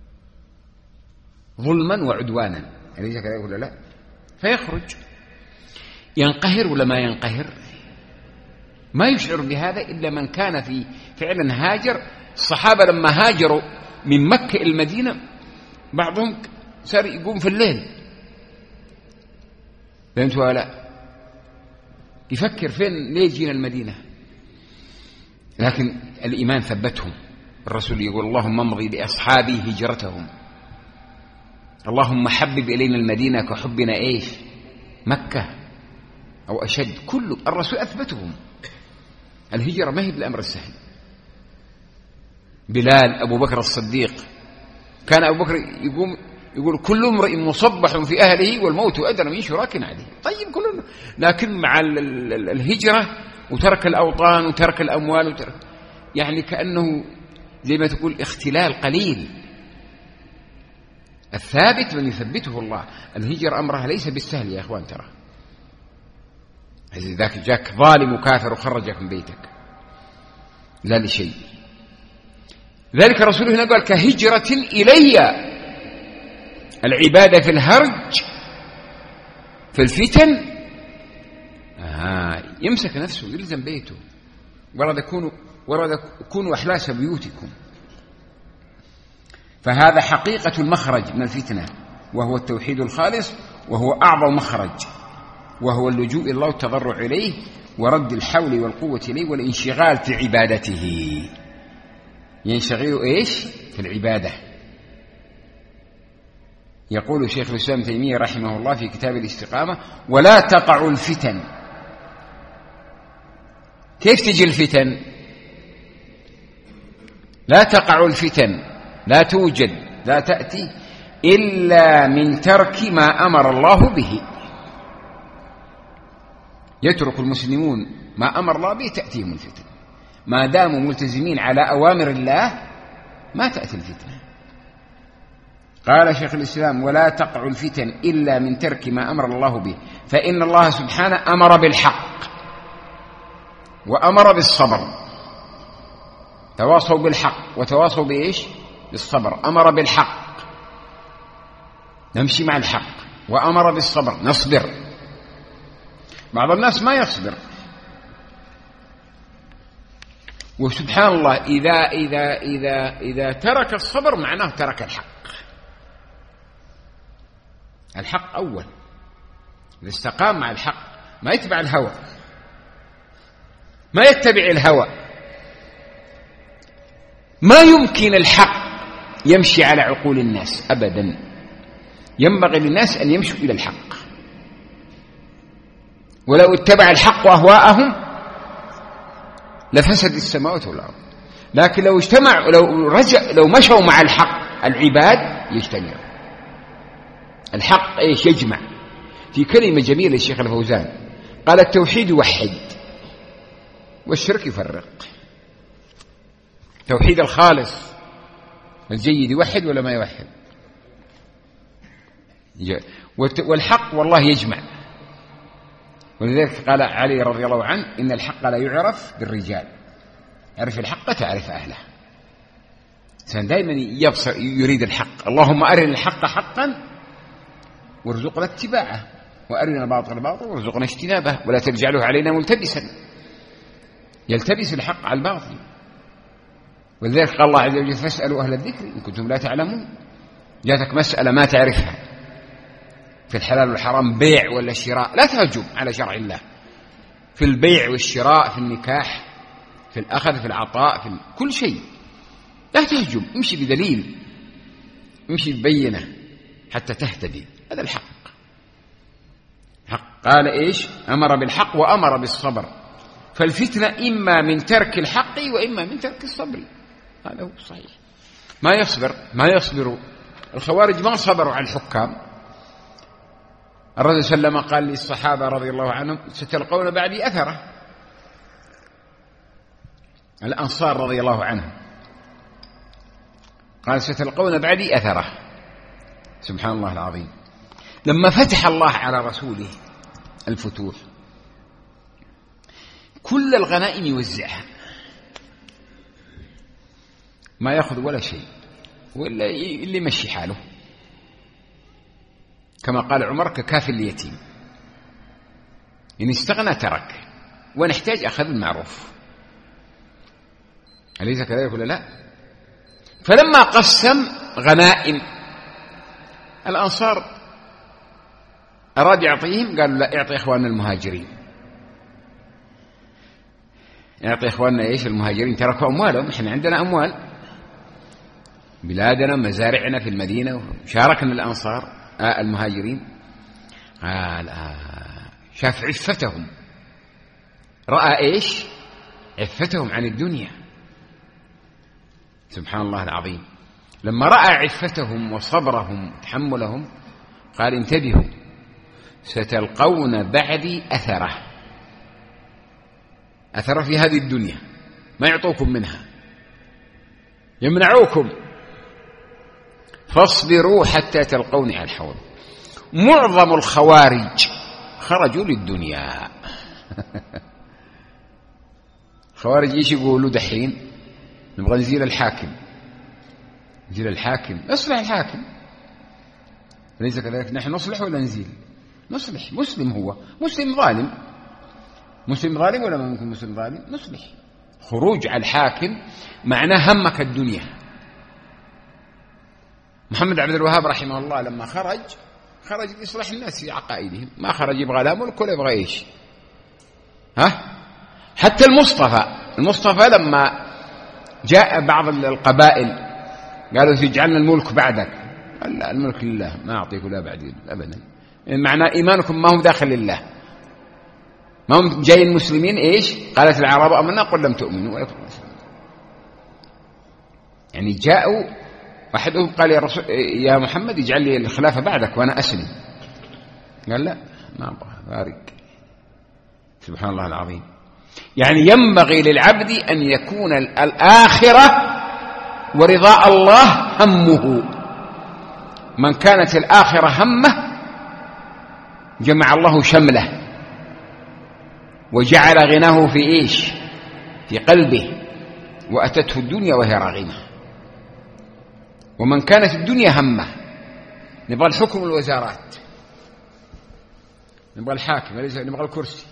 ظلما وعدوانا، أليس كذلك ولا لا؟ فيخرج. ينقهر ولا ما ينقهر؟ ما يشعر بهذا إلا من كان في فعلا هاجر. الصحابة لما هاجروا من مكة إلى المدينة بعضهم صار يقوم في الليل، فهمت ولا لا؟ يفكر فين ليه جينا المدينة. لكن الإيمان ثبتهم. الرسول يقول: اللهم امضي لأصحابي هجرتهم، اللهم حبب إلينا المدينة كحبنا إيش؟ مكة أو أشد. كله الرسول أثبتهم. الهجرة ما هي بالأمر السهل. بلال، أبو بكر الصديق، كان أبو بكر يقول: كل امرئ مصبح في أهله والموت أدنى من شراك عليه. طيب كله، لكن مع الهجرة وترك الأوطان وترك الأموال يعني كأنه زي ما تقول اختلال قليل. الثابت من يثبته الله. الهجرة أمرها ليس بالسهل يا أخوان. ترى ذاك جاك ظالم وكافر وخرجك من بيتك لا لشيء. ذلك رسوله هنا قال: كهجرة إلي. العبادة في الهرج في الفتن يمسك نفسه، يلزم بيته. ورد كونوا أحلاس بيوتكم. فهذا حقيقة المخرج من الفتنة، وهو التوحيد الخالص، وهو أعظم مخرج، وهو اللجوء إلى الله والتضرع إليه ورد الحول والقوة إليه والانشغال في عبادته. ينشغل إيش؟ في العبادة. يقول شيخ الإسلام تيمية رحمه الله في كتاب الاستقامة: ولا تقع الفتن. كيف تجي الفتن؟ لا تقع الفتن، لا توجد، لا تأتي إلا من ترك ما أمر الله به. يترك المسلمون ما أمر الله به تأتيهم الفتن. ما داموا ملتزمين على أوامر الله ما تأتي الفتنة. قال شيخ الإسلام: ولا تقع الفتن إلا من ترك ما أمر الله به، فإن الله سبحانه أمر بالحق وأمر بالصبر. تواصوا بالحق وتواصوا بإيش؟ بالصبر. أمر بالحق نمشي مع الحق، وأمر بالصبر نصبر. بعض الناس ما يصبر، وسبحان الله إذا ترك الصبر معناه ترك الحق. الحق أول. إذا استقام مع الحق ما يتبع الهوى، ما يتبع الهوى. ما يمكن الحق يمشي على عقول الناس أبدا. ينبغي للناس أن يمشوا إلى الحق. ولو اتبع الحق أهواءهم لفسد السماوات والأرض. لكن لو اجتمعوا، لو مشوا مع الحق العباد يجتمعوا. الحق ايش؟ يجمع. في كلمة جميلة الشيخ الفوزان قال: التوحيد يوحد والشرك يفرق. توحيد الخالص الجيد يوحد ولا ما يوحد؟ والحق والله يجمع. ولذلك قال علي رضي الله عنه: إن الحق لا يعرف بالرجال، عرف الحق تعرف أهله. الإنسان دائما يبصر يريد الحق. اللهم أرنا الحق حقا وارزقنا اتباعه، وأرنا الباطل باطلا وارزقنا اجتنابه، ولا تجعله علينا ملتبسا. يلتبس الحق على الباطل. ولذلك قال الله عز وجل: فاسألوا أهل الذكر إن كنتم لا تعلمون. جاتك مسألة ما تعرفها في الحلال والحرام، بيع ولا شراء، لا تهجم على شرع الله في البيع والشراء، في النكاح، في الأخذ، في العطاء، في كل شيء. لا تهجم، امشي بدليل، امشي ببينة حتى تهتدي. هذا الحق. حق. قال إيش؟ أمر بالحق وأمر بالصبر. فالفتنة إما من ترك الحق وإما من ترك الصبر. هذا هو صحيح. ما يصبر. الخوارج ما صبروا على الحكام. الرسول صلى الله عليه وسلم قال للصحابة رضي الله عنهم: ستلقون بعدي أثرة. الأنصار رضي الله عنهم قال: ستلقون بعدي أثرة. سبحان الله العظيم. لما فتح الله على رسوله الفتوح كل الغنائم يوزعها، ما يأخذ ولا شيء، ولا اللي يمشي حاله، كما قال عمر: ككافل اليتيم، إن استغنى ترك، ونحتاج أخذ المعروف. أليس كذلك ولا لا؟ فلما قسم غنائم الأنصار أراد يعطيهم، قالوا: لا، اعطي إخواننا المهاجرين. اعطي إخواننا إيش؟ المهاجرين. تركوا أموالهم، إحنا عندنا أموال، بلادنا، مزارعنا في المدينة، شاركنا الأنصار المهاجرين. قال شاف عفتهم، رأى إيش؟ عفتهم عن الدنيا. سبحان الله العظيم. لما رأى عفتهم وصبرهم وتحملهم قال: انتبهوا، ستلقون بعدي أثرة. أثرة في هذه الدنيا، ما يعطوكم منها، يمنعوكم، فاصبروا حتى تلقوني على الحوض. معظم الخوارج خرجوا للدنيا. الخوارج ايش يقولوا دحين؟ نبغى نزيل الحاكم، نزيل الحاكم، اصلح الحاكم. ليس كذلك؟ نحن نصلح ولا نزيل؟ نصلح. مسلم، هو مسلم ظالم، مسلم ظالم ولا ما ممكن مسلم ظالم؟ نصلح. خروج على الحاكم معناه همك الدنيا. محمد عبد الوهاب رحمه الله لما خرج لإصلاح الناس في عقائدهم، ما خرج يبغى لا ملك ولا يبغى إيش. حتى المصطفى لما جاء بعض القبائل قالوا تجعلنا الملك بعدك، قال لا، الملك لله، ما أعطيك ولا بعدين أبدا. معنى إيمانكم ما هو داخل لله، ما هم جايين المسلمين. إيش قالت العرب آمنا قل لم تؤمنوا ولكن يعني جاءوا، أحدهم قال يا محمد اجعل لي الخلافة بعدك وأنا أسلم، قال لا ما أبغى بارك. سبحان الله العظيم. يعني ينبغي للعبد أن يكون الآخرة ورضاء الله همه. من كانت الآخرة همه جمع الله شمله وجعل غناه في إيش؟ في قلبه، وأتته الدنيا وهي راغمة. ومن كانت الدنيا همه، نبغى الحكم الوزارات، نبغى الحاكم، نبغى الكرسي،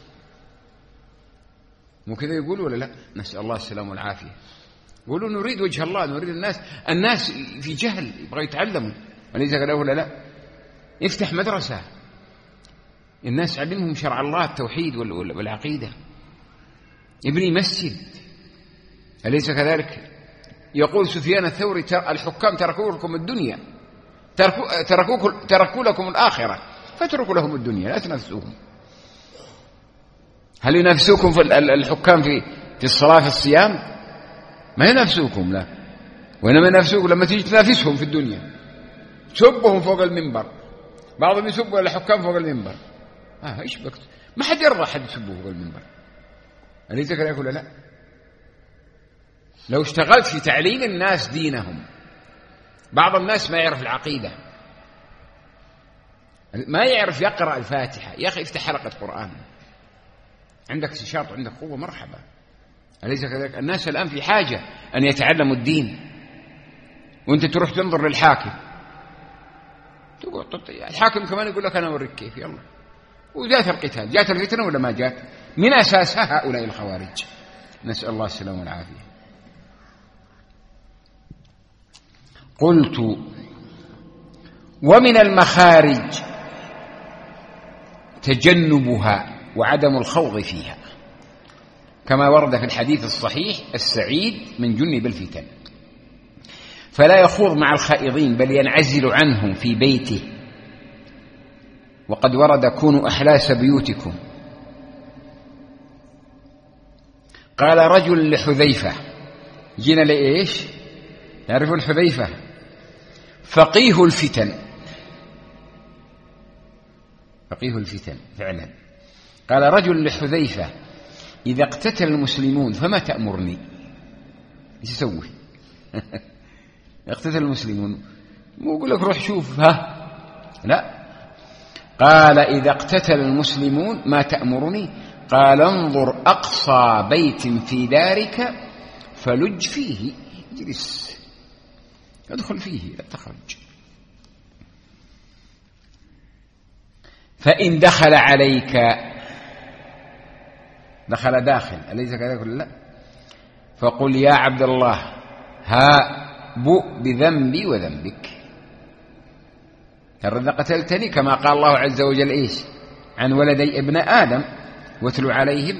مو كذا يقولوا ولا لا؟ نسأل الله السلامة والعافية. يقولوا نريد وجه الله، نريد الناس في جهل يبغى يتعلموا، وليس كذا ولا لا؟ يفتح مدرسة الناس علمهم شرع الله، التوحيد والعقيدة، يبني مسجد، أليس كذلك؟ يقول سفيان الثوري الحكام تركوا لكم الدنيا، تركوا لكم الآخرة، فاتركوا لهم الدنيا، لا تنافسوهم. هل ينافسوكم في الحكام في الصلاة في الصيام؟ ما ينافسوكم، لا، وإنما ينافسوكم لما تيجي تنافسهم في الدنيا، تسبهم فوق المنبر. بعضهم يسبوا الحكام فوق المنبر، ايش بك؟ ما حد يرضى حد يسبه فوق المنبر، أليس كذا يقول لا؟ لو اشتغلت في تعليم الناس دينهم، بعض الناس ما يعرف العقيدة، ما يعرف يقرأ الفاتحة، يا أخي افتح حلقة قرآن، عندك نشاط وعندك قوة، مرحبا، أليس كذلك؟ الناس الآن في حاجة أن يتعلموا الدين، وأنت تروح تنظر للحاكم، الحاكم كمان يقول لك أنا أوريك كيف، يلا. وجاءت القتال، جاءت الفتنة ولا ما جاءت؟ من أساسها هؤلاء الخوارج، نسأل الله السلامة والعافية. قلت: ومن المخارج تجنبها وعدم الخوض فيها، كما ورد في الحديث الصحيح: السعيد من جنب الفتن، فلا يخوض مع الخائضين بل ينعزل عنهم في بيته. وقد ورد: كونوا أحلاس بيوتكم. قال رجل لحذيفة، جينا لإيش؟ يعرفون حذيفة فقيه الفتن، فقيه الفتن فعلا. قال رجل لحذيفة: إذا اقتتل المسلمون فما تأمرني؟ ايش يسوي؟ اقتتل المسلمون، مو يقول لك روح شوف، لا، قال: إذا اقتتل المسلمون ما تأمرني؟ قال: انظر أقصى بيت في دارك فلج فيه، اجلس ادخل فيه لا تخرج، فإن دخل عليك دخل داخل، أليس كذلك ولا لا؟ فقل: يا عبد الله، بؤ بذنبي وذنبك، ترى قتلتني، كما قال الله عز وجل إيش عن ولدي ابن آدم: واتلوا عليهم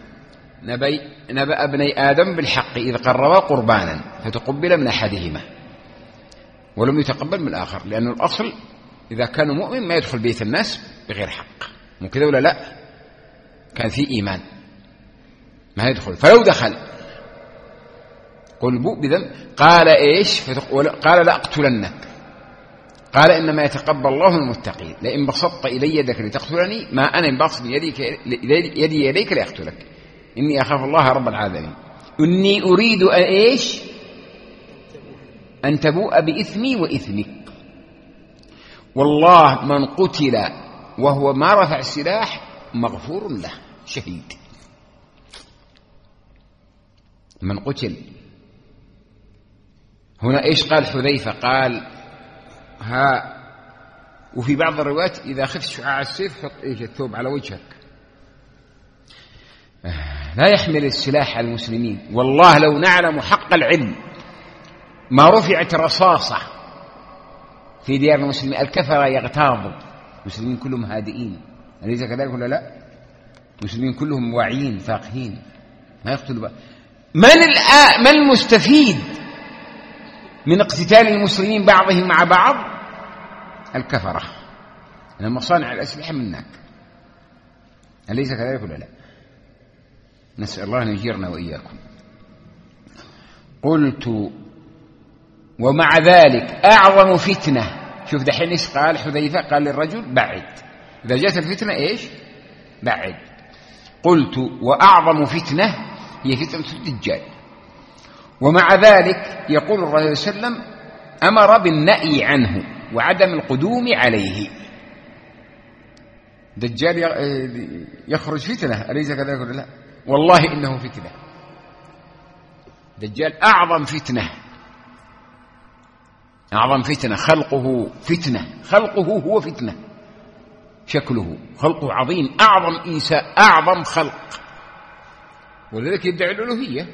نبأ ابني آدم بالحق إذ قربا قربانا فتقبل من أحدهما ولم يتقبل من الآخر، لأن الأصل إذا كان مؤمن ما يدخل بيت الناس بغير حق، مو كذا ولا لا؟ كان في إيمان ما يدخل، فلو دخل قل بؤ بذنب، قال إيش؟ قال: لا أقتلنك. قال: إنما يتقبل الله المتقين، لئن بسطت إلي يدك لتقتلني ما أنا باسط يدي إليك لأقتلك، إني أخاف الله رب العالمين، إني أريد إيش؟ أن تبوء بإثمي وإثمك، والله من قتل وهو ما رفع السلاح مغفور له، شهيد. من قتل هنا إيش قال حذيفة؟ قال: وفي بعض الروايات: إذا خفت شعاع السيف حط إيش الثوب على وجهك. لا يحمل السلاح على المسلمين، والله لو نعلم حق العلم ما رفعت رصاصة في ديار المسلمين، الكفر يغتاظوا، المسلمين كلهم هادئين، أليس كذلك ولا لا؟ المسلمين كلهم واعيين فاقهين، ما يقتلوا من المستفيد من اقتتال المسلمين بعضهم مع بعض؟ الكفرة، لأن مصانع الأسلحة من هناك، أليس كذلك ولا لا؟ نسأل الله أن يجيرنا وإياكم. قلت ومع ذلك أعظم فتنة، شوف دحين إيش قال حذيفة؟ قال للرجل بعد، إذا جاءت الفتنة إيش؟ بعد. قلت وأعظم فتنة هي فتنة الدجال، ومع ذلك يقول الرسول صلى الله عليه وسلم أمر بالنأي عنه وعدم القدوم عليه. دجال يخرج فتنة، أليس كذلك ولا لا؟ والله إنه فتنة، دجال أعظم فتنة، أعظم فتنة، خلقه فتنة، خلقه هو فتنة، شكله خلقه عظيم، أعظم إنسان، أعظم خلق، ولذلك يدعي الألوهية.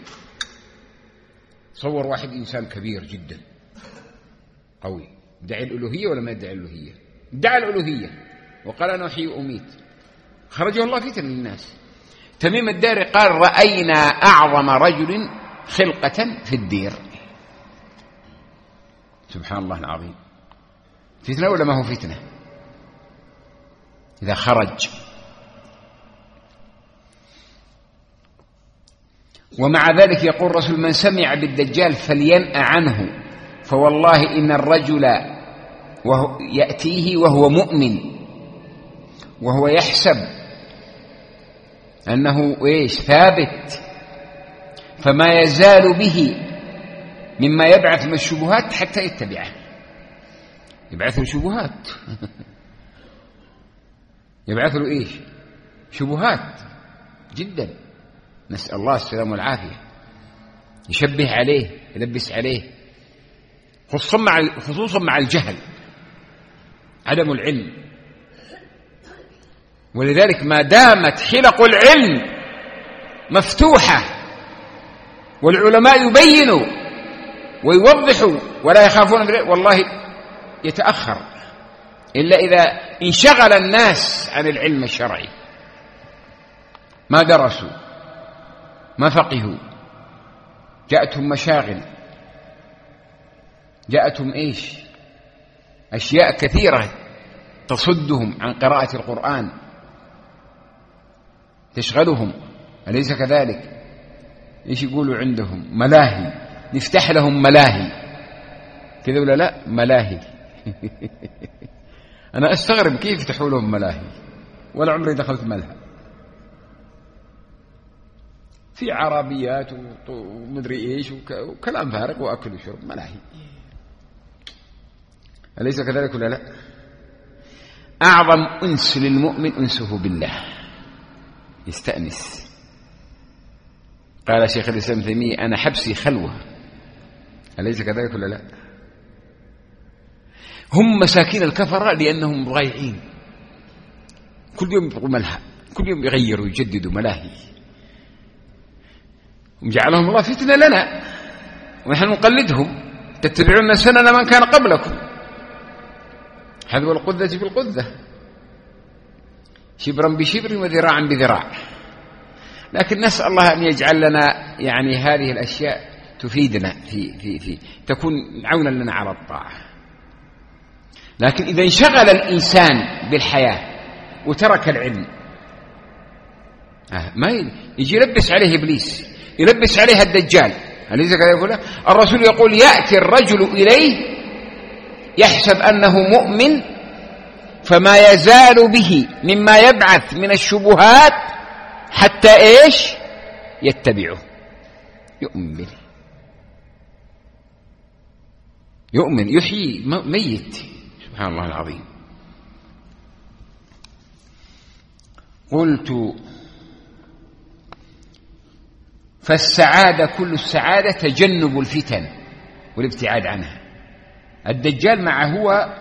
صور واحد إنسان كبير جدا قوي يدعي الألوهية ولا ما يدعي الألوهية؟ ادعى الألوهية وقال أنا أحيي وأميت، خرجه الله فتنة للناس. تميم الداري قال رأينا أعظم رجل خلقة في الدير. سبحان الله العظيم، فتنة ولا ما هو فتنة؟ إذا خرج. ومع ذلك يقول الرسول من سمع بالدجال فلينأ عنه، فوالله إن الرجل يأتيه وهو مؤمن وهو يحسب أنه إيش ثابت، فما يزال به مما يبعث من الشبهات حتى يتبعه. يبعث له شبهات يبعث له إيش؟ شبهات جدا، نسأل الله السلام والعافية. يشبه عليه، يلبس عليه، خصوصا مع الجهل، عدم العلم. ولذلك ما دامت حلق العلم مفتوحة والعلماء يبينوا ويوضحوا ولا يخافون، والله يتأخر إلا إذا انشغل الناس عن العلم الشرعي، ما درسوا، ما فقهوا، جاءتهم مشاغل، جاءتهم إيش؟ أشياء كثيرة تصدهم عن قراءة القرآن، تشغلهم، أليس كذلك؟ إيش يقولوا عندهم؟ ملاهي، نفتح لهم ملاهي كذا ولا لا؟ ملاهي أنا أستغرب كيف يفتحوا لهم ملاهي، ولا عمري دخلت ملهى. في عربيات ومدري إيش وكلام فارغ وأكل وشرب، ملاهي، أليس كذلك ولا لا؟ أعظم أنس للمؤمن أنسه بالله، يستأنس. قال شيخ الإسلام تيمية أنا حبسي خلوة، أليس كذلك ولا لا؟ هم مساكين الكفرة لأنهم ضايعين، كل يوم يبقوا ملهى، كل يوم يغيروا يجددوا ملاهي، وجعلهم الله فتنة لنا ونحن نقلدهم. تتبعون سنن من كان قبلكم، حذو القذة بالقذة، شبرا بشبر وذراعا بذراع. لكن نسأل الله أن يجعل لنا يعني هذه الأشياء تفيدنا في تكون عونا لنا على الطاعة. لكن إذا انشغل الإنسان بالحياة وترك العلم، ما يجي يلبس عليه إبليس، يلبس عليه الدجال. أليس كذا يقول؟ الرسول يقول يأتي الرجل إليه يحسب أنه مؤمن فما يزال به مما يبعث من الشبهات حتى إيش؟ يتبعه، يؤمن به، يؤمن، يحيي ميت. سبحان الله العظيم. قلت فالسعادة كل السعادة تجنب الفتن والابتعاد عنها. الدجال مع هو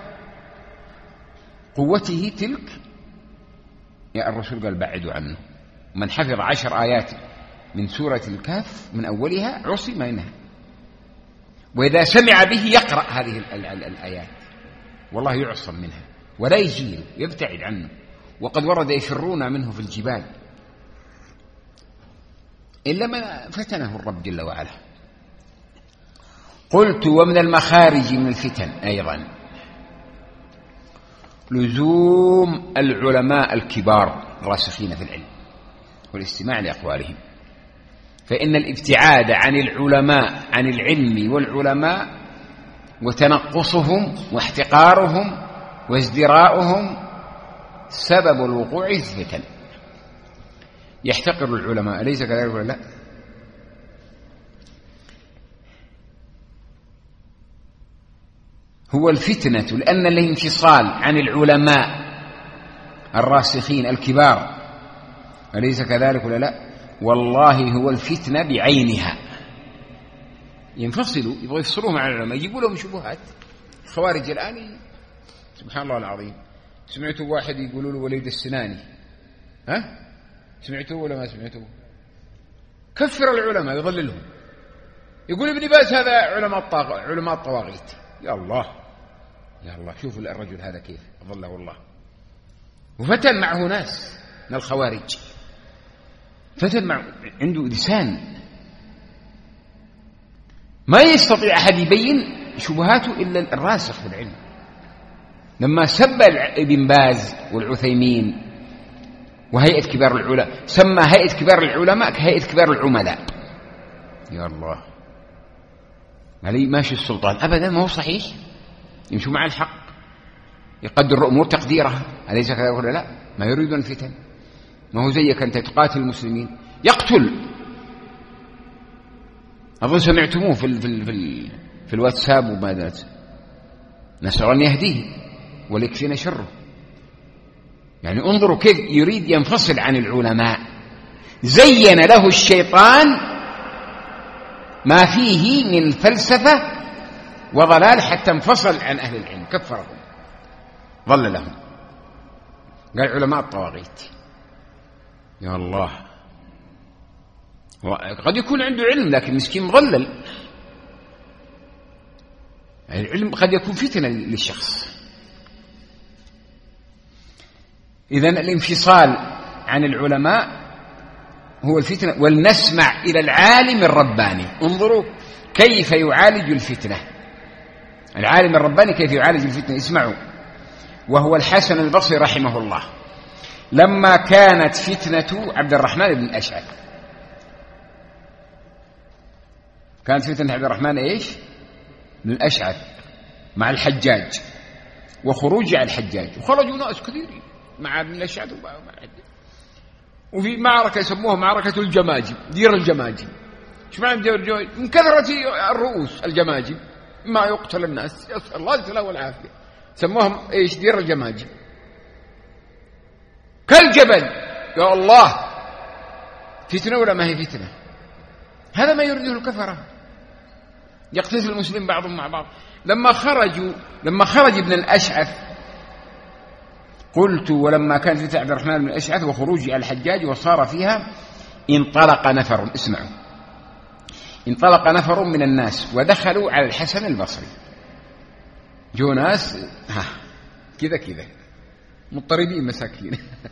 قوته تلك، يا الرسول قال بعدوا عنه. من حفظ 10 آيات من سورة الكهف من أولها عصم منها، وإذا سمع به يقرأ هذه الآيات والله يعصم منها ولا يجيل، يبتعد عنه. وقد ورد يفرون منه في الجبال إلا من فتنه الرب جل وعلا. قلت ومن المخارج من الفتن أيضا لزوم العلماء الكبار الراسخين في العلم والاستماع لأقوالهم، فإن الابتعاد عن العلماء عن العلم والعلماء وتنقصهم واحتقارهم وازدراؤهم سبب الوقوع في الفتن. يحتقر العلماء، أليس كذلك ولا لا؟ هو الفتنة، لأن الانفصال عن العلماء الراسخين الكبار، أليس كذلك ولا لا؟ والله هو الفتنة بعينها. ينفصلوا، يبغوا يفصلوهم عن العلماء، يجيبوا لهم شبهات. الخوارج الآن سبحان الله العظيم، سمعتوا واحد يقولوا له وليد السناني، ها؟ سمعتوه ولا ما سمعتوه؟ كفر العلماء يضللهم، يقول ابن باز هذا علماء الطواغيت. يا الله يا الله، شوفوا الرجل هذا كيف أضله الله. وفتن معه ناس من الخوارج، فتن معه، عنده لسان ما يستطيع أحد يبين شبهاته إلا الراسخ في العلم. لما سب ابن باز والعثيمين وهيئة كبار العلماء، سمى هيئة كبار العلماء كهيئة كبار العملاء. يا الله، علي ماشي السلطان أبدا، ما هو صحيح، يمشوا مع الحق، يقدر الأمور تقديرها، أليس كذا ولا لا؟ ما يريدون الفتن، ما هو زيك أنت تقاتل المسلمين، يقتل. أظن سمعتموه في الواتساب وماذا، نسأل أن يهديه وليكفينا شره. يعني انظروا كيف يريد ينفصل عن العلماء، زين له الشيطان ما فيه من فلسفة وضلال حتى انفصل عن أهل العلم، كفرهم، ضل لهم، قال علماء الطواغيت. يا الله، قد يكون عنده علم لكن مسكين مضلل. العلم قد يكون فتنة للشخص. إذن الانفصال عن العلماء هو الفتنة، ولنسمع إلى العالم الرباني. انظروا كيف يعالج الفتنة، العالم الرباني كيف يعالج الفتنة، اسمعوا. وهو الحسن البصري رحمه الله، لما كانت فتنة عبد الرحمن بن الأشعث، كانت فتنة عبد الرحمن إيش؟ بن الأشعث مع الحجاج وخروج على الحجاج، وخرجوا ناس كثيرين مع ابن الأشعث وفي معركة يسموها معركة الجماجم، دير الجماجم. شو معنى دير الجماجم؟ من كثرة الرؤوس الجماجم ما يقتل الناس، يسأل الله السلامة والعافية، سموهم إيش؟ دير الجماجم، كالجبل. يا الله، فتنة ولا ما هي فتنة؟ هذا ما يريده الكفرة، يقتتل المسلمين بعضهم مع بعض. لما خرج ابن الأشعث، قلت ولما كان فتنة عبد الرحمن بن الأشعث وخروج على الحجاج وصار فيها، انطلق نفر، اسمعوا، انطلق نفر من الناس ودخلوا على الحسن البصري. جو ناس كذا مضطربين مساكين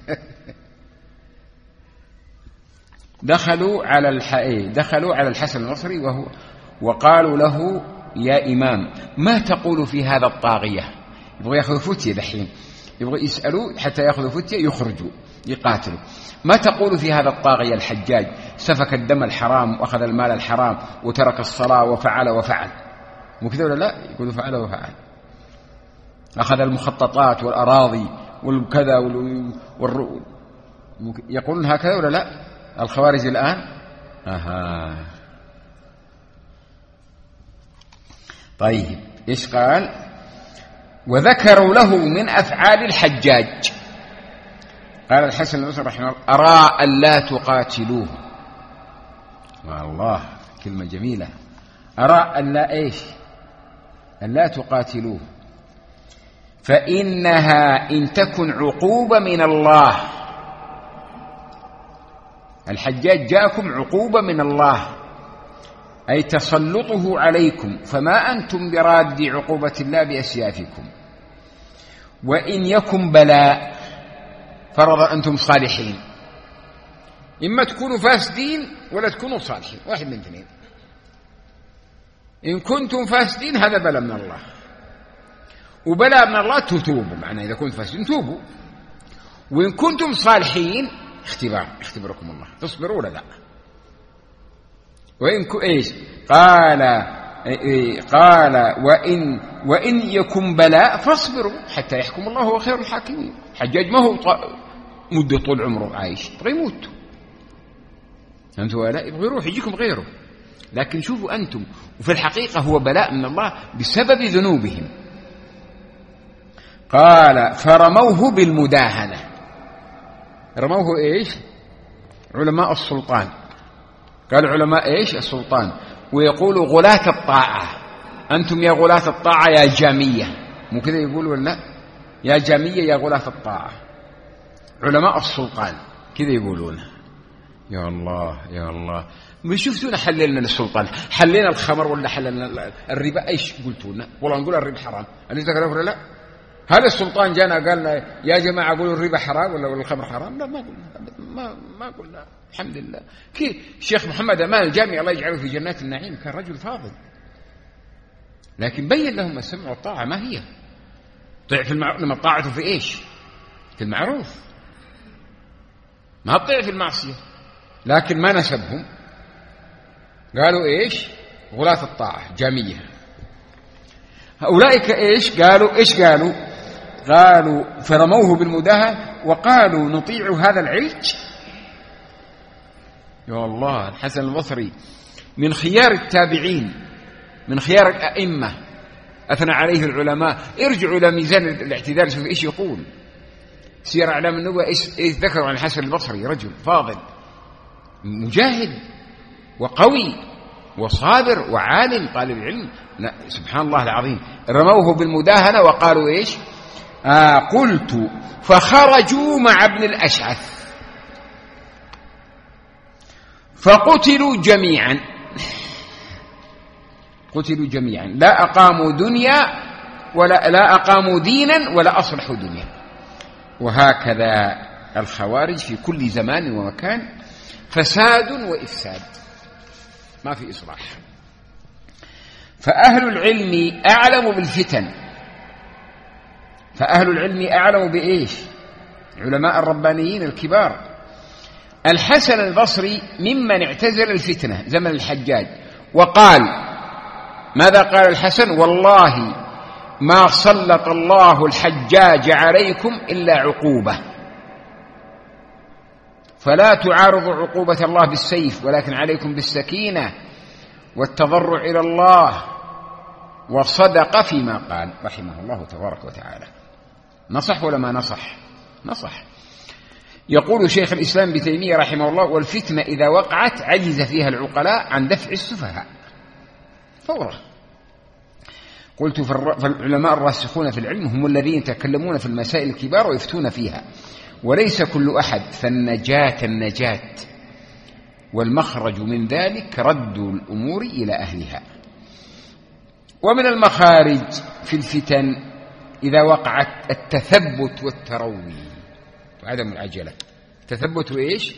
دخلوا على الحسن البصري وقالوا له يا إمام ما تقول في هذا الطاغية؟ يبغوا يأخذوا فتية دحين، يبغوا يسألوا حتى يأخذوا فتية يخرجوا يقاتلوا. ما تقول في هذا الطاغية الحجاج؟ سفك الدم الحرام وأخذ المال الحرام وترك الصلاة وفعل. مو كذا ولا لا؟ يقولوا فعل وفعل، أخذ المخططات والأراضي والكذا يقولون هكذا ولا لا الخوارج الآن؟ طيب إيش قال؟ وذكروا له من أفعال الحجاج. قال الحسن البصري رحمه الله أرى أن لا تقاتلوه. والله كلمة جميلة، أرى أن لا إيش؟ أن لا تقاتلوه، فإنها إن تكن عقوبة من الله. الحجاج جاءكم عقوبة من الله، أي تسلطه عليكم، فما أنتم براد عقوبة الله بأسيافكم. وإن يكن بلاء فرض أنتم صالحين، إما تكونوا فاسدين ولا تكونوا صالحين، واحد من اثنين. إن كنتم فاسدين هذا بلاء من الله، وبلاء من الله تتوبوا، معنى إذا كنتم فاسدين توبوا. وإن كنتم صالحين اختبركم الله، تصبروا ولا لا. إيش قال وإن يكن بلاء فاصبروا حتى يحكم الله وهو خير الحاكمين. حجاج ما هو مدة طول عمره عايش، يبغى يموت، أنتم ولا يبغى يروح يجيكم غيره. لكن شوفوا أنتم، وفي الحقيقة هو بلاء من الله بسبب ذنوبهم. قال فرموه بالمداهنة. رموه إيش؟ علماء السلطان، قال علماء إيش؟ السلطان. ويقولوا غلاة الطاعة، أنتم يا غلاة الطاعة يا جامية، مو كذا يقولوا ولا؟ يا جامية يا غلاة الطاعة، علماء السلطان كذا يقولون. يا الله يا الله، ما شفتونا حللنا للسلطان؟ حللنا الخمر ولا حللنا الربا؟ ايش قلتونا؟ والله نقول الربا حرام، أليس كذا ولا لا؟ هل السلطان جانا قالنا يا جماعة قولوا الربا حرام ولا الخمر حرام؟ لا، ما قلنا، ما قلنا. الحمد لله. كيف الشيخ محمد أمان الجامعي الله يجعله في جنات النعيم كان رجل فاضل، لكن بين لهم السمع والطاعة ما هي. طيع في المعروف، لما طاعته في ايش؟ في المعروف، ما طيع في المعصية. لكن ما نسبهم، قالوا ايش؟ غلاة الطاعة جامية. أولئك ايش قالوا؟ قالوا فرموه بالمداهنة وقالوا نطيع هذا العلج. يا الله، الحسن البصري من خيار التابعين، من خيار الأئمة، أثنى عليه العلماء. ارجعوا إلى ميزان الاعتدال شوف إيش يقول. سير أعلام النبوة إيش ذكروا عن الحسن البصري؟ رجل فاضل مجاهد وقوي وصابر وعالم طالب علم. سبحان الله العظيم. رموه بالمداهنة وقالوا إيش؟ قلت فخرجوا مع ابن الأشعث فقتلوا جميعا، قتلوا جميعا، لا أقاموا دنيا لا أقاموا دينا ولا أصلحوا دنيا. وهكذا الخوارج في كل زمان ومكان، فساد وإفساد، ما في إصلاح. فأهل العلم أعلم بالفتن، فأهل العلم أعلم بإيش؟ علماء الربانيين الكبار. الحسن البصري ممن اعتزل الفتنة زمن الحجاج، وقال ماذا قال الحسن؟ والله ما سلط الله الحجاج عليكم إلا عقوبة، فلا تعارضوا عقوبة الله بالسيف، ولكن عليكم بالسكينة والتضرع إلى الله. وصدق فيما قال رحمه الله تبارك وتعالى. نصح ولا ما نصح؟ نصح. يقول شيخ الإسلام ابن تيمية رحمه الله: والفتنة إذا وقعت عجز فيها العقلاء عن دفع السفهاء فورا. قلت فالعلماء الراسخون في العلم هم الذين يتكلمون في المسائل الكبار ويفتون فيها، وليس كل أحد. النجاة والمخرج من ذلك رد الأمور إلى أهلها. ومن المخارج في الفتن إذا وقعت التثبت والتروي وعدم العجلة. تثبت إيش؟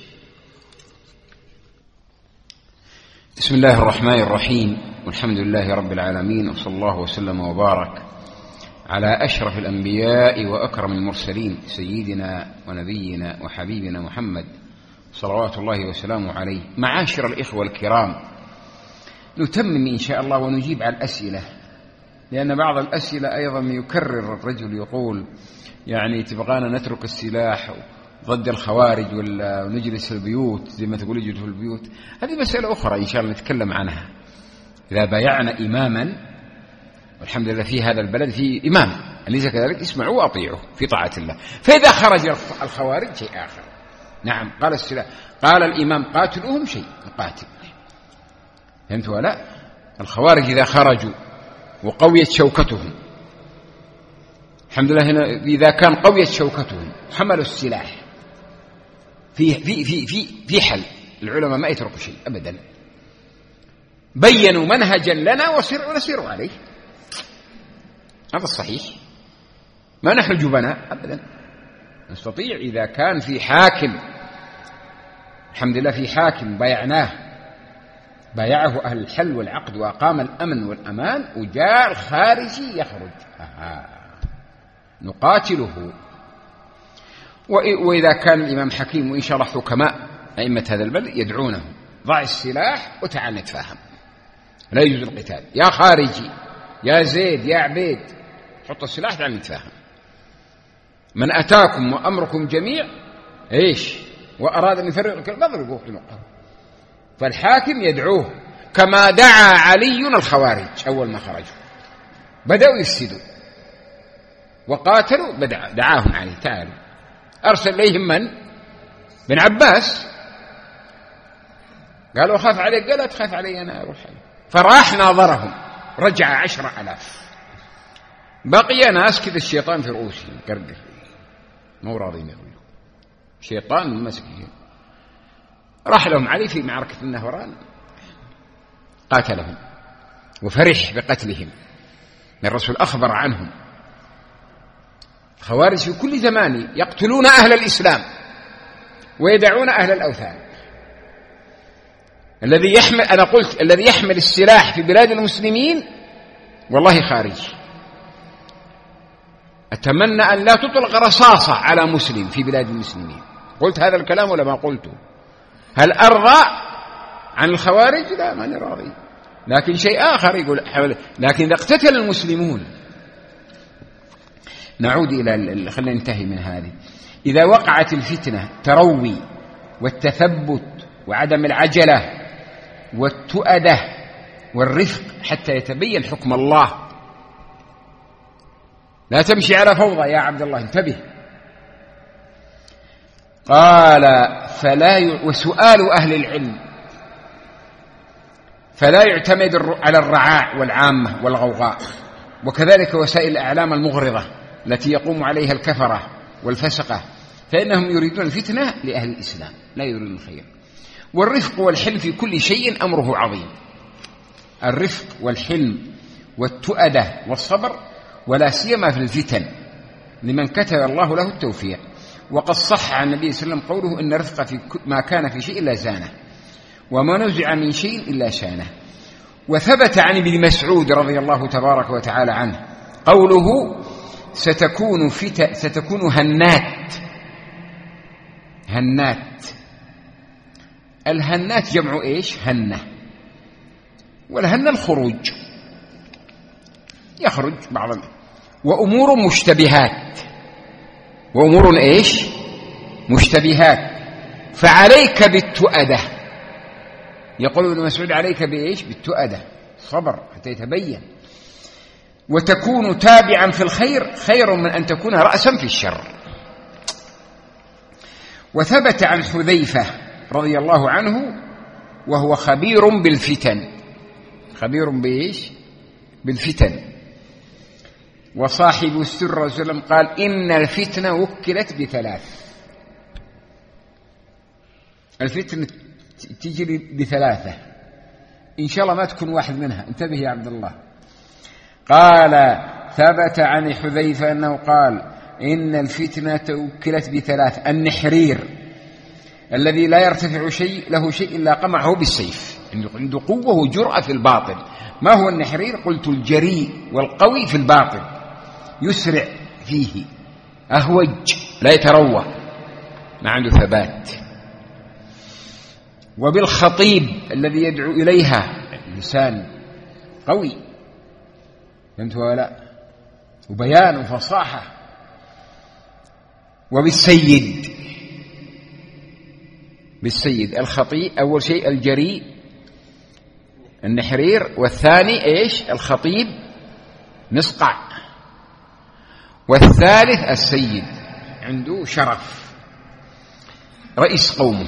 بسم الله الرحمن الرحيم، والحمد لله رب العالمين، وصلى الله وسلم وبارك على أشرف الأنبياء وأكرم المرسلين سيدنا ونبينا وحبيبنا محمد صلوات الله وسلامه عليه. معاشر الإخوة الكرام، نتمم إن شاء الله ونجيب على الأسئلة، لأن بعض الأسئلة أيضا يكرر الرجل يقول يعني تبغانا نترك السلاح ضد الخوارج ولا نجلس في البيوت زي ما تقول يجلس في البيوت. هذه مسألة أخرى إن شاء الله نتكلم عنها. إذا بايعنا إماما، والحمد لله في هذا البلد في إمام أليس كذلك، اسمعوا وأطيعوا في طاعة الله. فإذا خرج الخوارج شيء آخر. نعم، قال السلاح، قال الإمام قاتلوهم شيء نقاتل. فهمت ولا؟ الخوارج إذا خرجوا وقويت شوكتهم، الحمد لله هنا إذا كان قويت شوكتهم حملوا السلاح في في في في في حل. العلماء ما يتركوا شيء أبدا، بينوا منهجا لنا ونسير عليه. هذا الصحيح، ما نحن جبناء أبدا، نستطيع إذا كان في حاكم الحمد لله في حاكم بايعه أهل الحل والعقد وأقام الأمن والأمان، وجاء الخارجي يخرج نقاتله. وإذا كان الإمام حكيم وإن شاء الله حكماء أئمة هذا البلد يدعونه ضع السلاح وتعال نتفاهم، لا يجوز القتال، يا خارجي يا زيد يا عبيد حط السلاح تعال نتفاهم، من أتاكم وأمركم جميع وأراد أن يفرق الكلمة اضربوه عنقه. فالحاكم يدعوه كما دعا علي الخوارج أول ما خرجوا بدأوا يفسدوا وقاتلوا، دعاهم علي تعالوا، أرسل إليهم من؟ بن عباس، قالوا خاف عليك، قال لا تخاف علي أنا أروح علي. فراح ناظرهم رجع 10,000، بقي ناس كذا الشيطان في رؤوسهم قرقر مو راضين يقولوا شيطان مسكين. راح لهم علي في معركة النهران قاتلهم وفرح بقتلهم، الرسول أخبر عنهم. الخوارج في كل زمان يقتلون أهل الإسلام ويدعون أهل الأوثان. الذي يحمل، أنا قلت الذي يحمل السلاح في بلاد المسلمين والله خارج. أتمنى أن لا تطلق رصاصة على مسلم في بلاد المسلمين. قلت هذا الكلام ولا ما قلته؟ هل أرضى عن الخوارج؟ لا، ماني راضي. لكن شيء آخر يقول لكن إذا اقتتل المسلمون، نعود إلى خلينا ننتهي من هذه. إذا وقعت الفتنة تروي والتثبت وعدم العجلة والتؤدة والرفق حتى يتبين حكم الله. لا تمشي على فوضى يا عبد الله، انتبه. قال وسؤال أهل العلم فلا يعتمد على الرعاع والعامة والغوغاء، وكذلك وسائل الأعلام المغرضة التي يقوم عليها الكفرة والفسقة، فإنهم يريدون الفتنة لأهل الإسلام لا يريدون الخير. والرفق والحلم في كل شيء أمره عظيم، الرفق والحلم والتؤدة والصبر، ولا سيما في الفتن لمن كتب الله له التوفيق. وقد صح عن النبي صلى الله عليه وسلم قوله إن الرفق في ما كان في شيء إلا زانه، وما نزع من شيء إلا شانه. وثبت عن ابن مسعود رضي الله تبارك وتعالى عنه قوله ستكون هنات. الهنات جمع هنة، والهنة الخروج، يخرج بعض. وأمور مشتبهات، مشتبهات، فعليك بالتؤدة. يقول ابن مسعود عليك بالتؤدة، صبر حتى يتبين. وتكون تابعا في الخير خير من أن تكون رأسا في الشر. وثبت عن حذيفة رضي الله عنه وهو خبير بالفتن، بالفتن، وصاحب السر صلى الله عليه وسلم قال إن الفتنة وكلت بثلاث. الفتنة تجري بثلاثة، إن شاء الله ما تكون واحد منها، انتبه يا عبد الله. قال ثبت عن حذيفة أنه قال إن الفتنة وكلت بثلاث: النحرير الذي لا يرتفع له شيء إلا قمعه بالسيف، عنده قوة وجرأة في الباطل. ما هو النحرير؟ قلت الجريء والقوي في الباطل، يسرع فيه، أهوج، لا يتروى، ما عنده ثبات. وبالخطيب الذي يدعو إليها، لسان قوي، فهمت ولا؟ وبيان وفصاحة. وبالسيد، الخطيب أول شيء الجريء النحرير، والثاني الخطيب مسقع، والثالث السيد عنده شرف، رئيس قومه.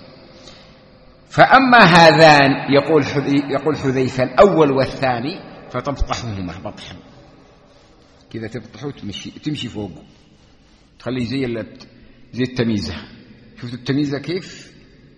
فأما هذان يقول حذيفة الأول والثاني فتبطحهما بطحا كذا، تبطحه تمشي فوقه، تخليه زي التميزة. شفتوا التميزة كيف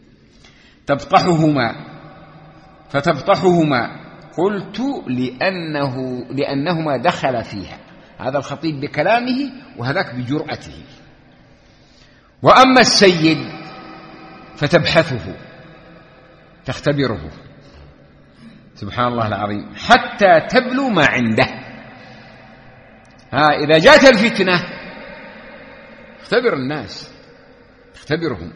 فتبطحهما. قلت لأنهما دخل فيها، هذا الخطيب بكلامه وهذاك بجرأته. وأما السيد فتبحثه تختبره سبحان الله العظيم حتى تبلو ما عنده. إذا جاءت الفتنة اختبر الناس، اختبرهم.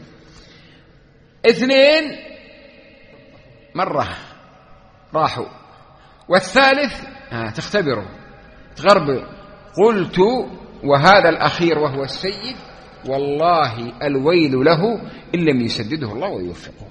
2 مرة راحوا، والثالث تختبره تغرب. قلت وهذا الأخير وهو السيد والله الويل له إن لم يسدده الله ويوفقه.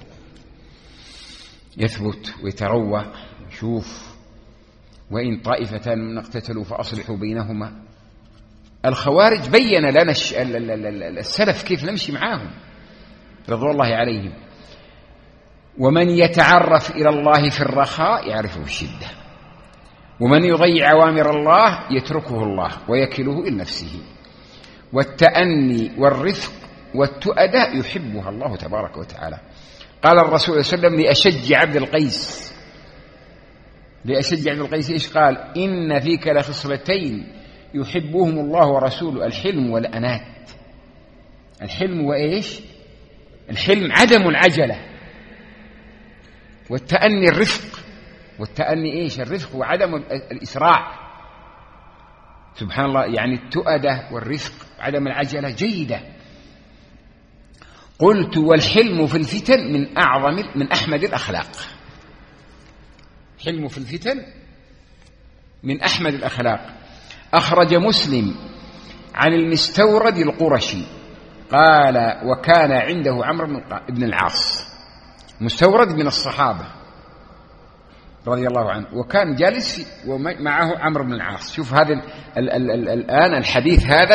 يثبت ويتروى يشوف. وإن طائفتان من اقتتلوا فأصلحوا بينهما. الخوارج بين لنا السلف كيف نمشي معاهم رضوان الله عليهم. ومن يتعرف إلى الله في الرخاء يعرفه في الشدة، ومن يضيع أوامر الله يتركه الله ويكله إلى نفسه. والتأني والرفق والتؤدة يحبها الله تبارك وتعالى. قال الرسول صلى الله عليه وسلم لأشج عبد القيس، إيش قال؟ إن فيك لخصلتين يحبهم الله ورسوله، الحلم والأنات. الحلم وإيش؟ الحلم عدم العجلة، والتأني الرفق. والتأني إيش؟ الرفق وعدم الإسراع. سبحان الله، يعني التؤدة والرفق عدم العجلة جيدة. قلت والحلم في الفتن من أحمد الأخلاق. حلم في الفتن من أحمد الأخلاق. أخرج مسلم عن المستورد القرشي قال وكان عنده عمرو بن العاص. مستورد من الصحابة رضي الله عنه، وكان جالس ومعه عمرو بن العاص. شوف هذا الآن الحديث هذا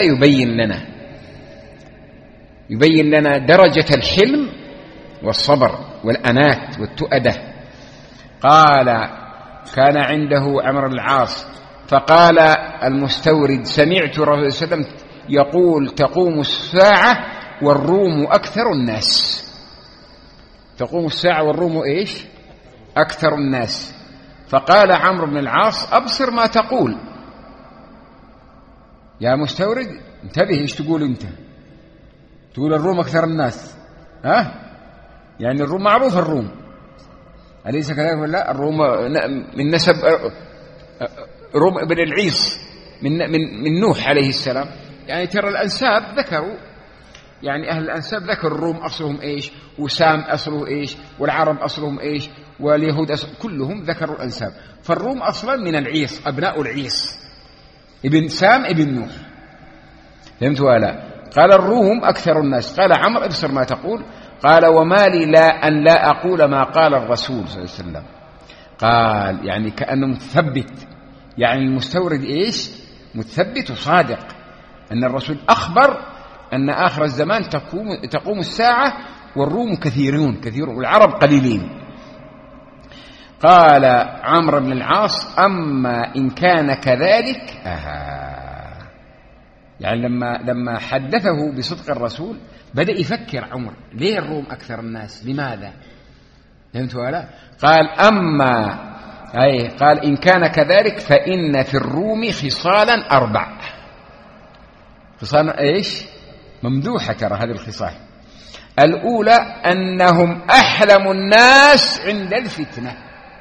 يبين لنا درجة الحلم والصبر والأنات والتؤدة. قال كان عنده عمرو بن العاص فقال المستورد سمعت رسول الله صلى الله عليه وسلم يقول تقوم الساعة والروم أكثر الناس. تقوم الساعة والروم إيش؟ أكثر الناس. فقال عمرو بن العاص أبصر ما تقول يا مستورد، انتبه إيش تقول أنت؟ تقول الروم أكثر الناس، يعني الروم معروف، الروم أليس كذلك ولا لا؟ الروم من نسب روم ابن العيص من نوح عليه السلام. يعني ترى الأنساب ذكروا، يعني أهل الأنساب ذكروا الروم أصلهم إيش، وسام أصله إيش، والعرب أصلهم إيش، واليهود كلهم ذكروا الأنساب. فالروم أصلا من العيص، أبناء العيص، ابن سام ابن نوح. فهمت ولا؟ قال الروم أكثر الناس. قال عمرو ابصر ما تقول. قال وما لي لا أقول ما قال الرسول صلى الله عليه وسلم. قال يعني كأنه متثبت، يعني المستورد إيش؟ متثبت وصادق، أن الرسول أخبر أن آخر الزمان تقوم الساعة والروم كثيرون والعرب قليلين. قال عمرو بن العاص أما إن كان كذلك يعني لما حدثه بصدق الرسول بدأ يفكر عمر ليه الروم أكثر الناس، لماذا؟ فهمت ولا؟ قال قال إن كان كذلك فإن في الروم خصالا 4. خصال إيش؟ ممدوحة ترى هذه الخصال. الأولى أنهم أحلم الناس عند الفتنة،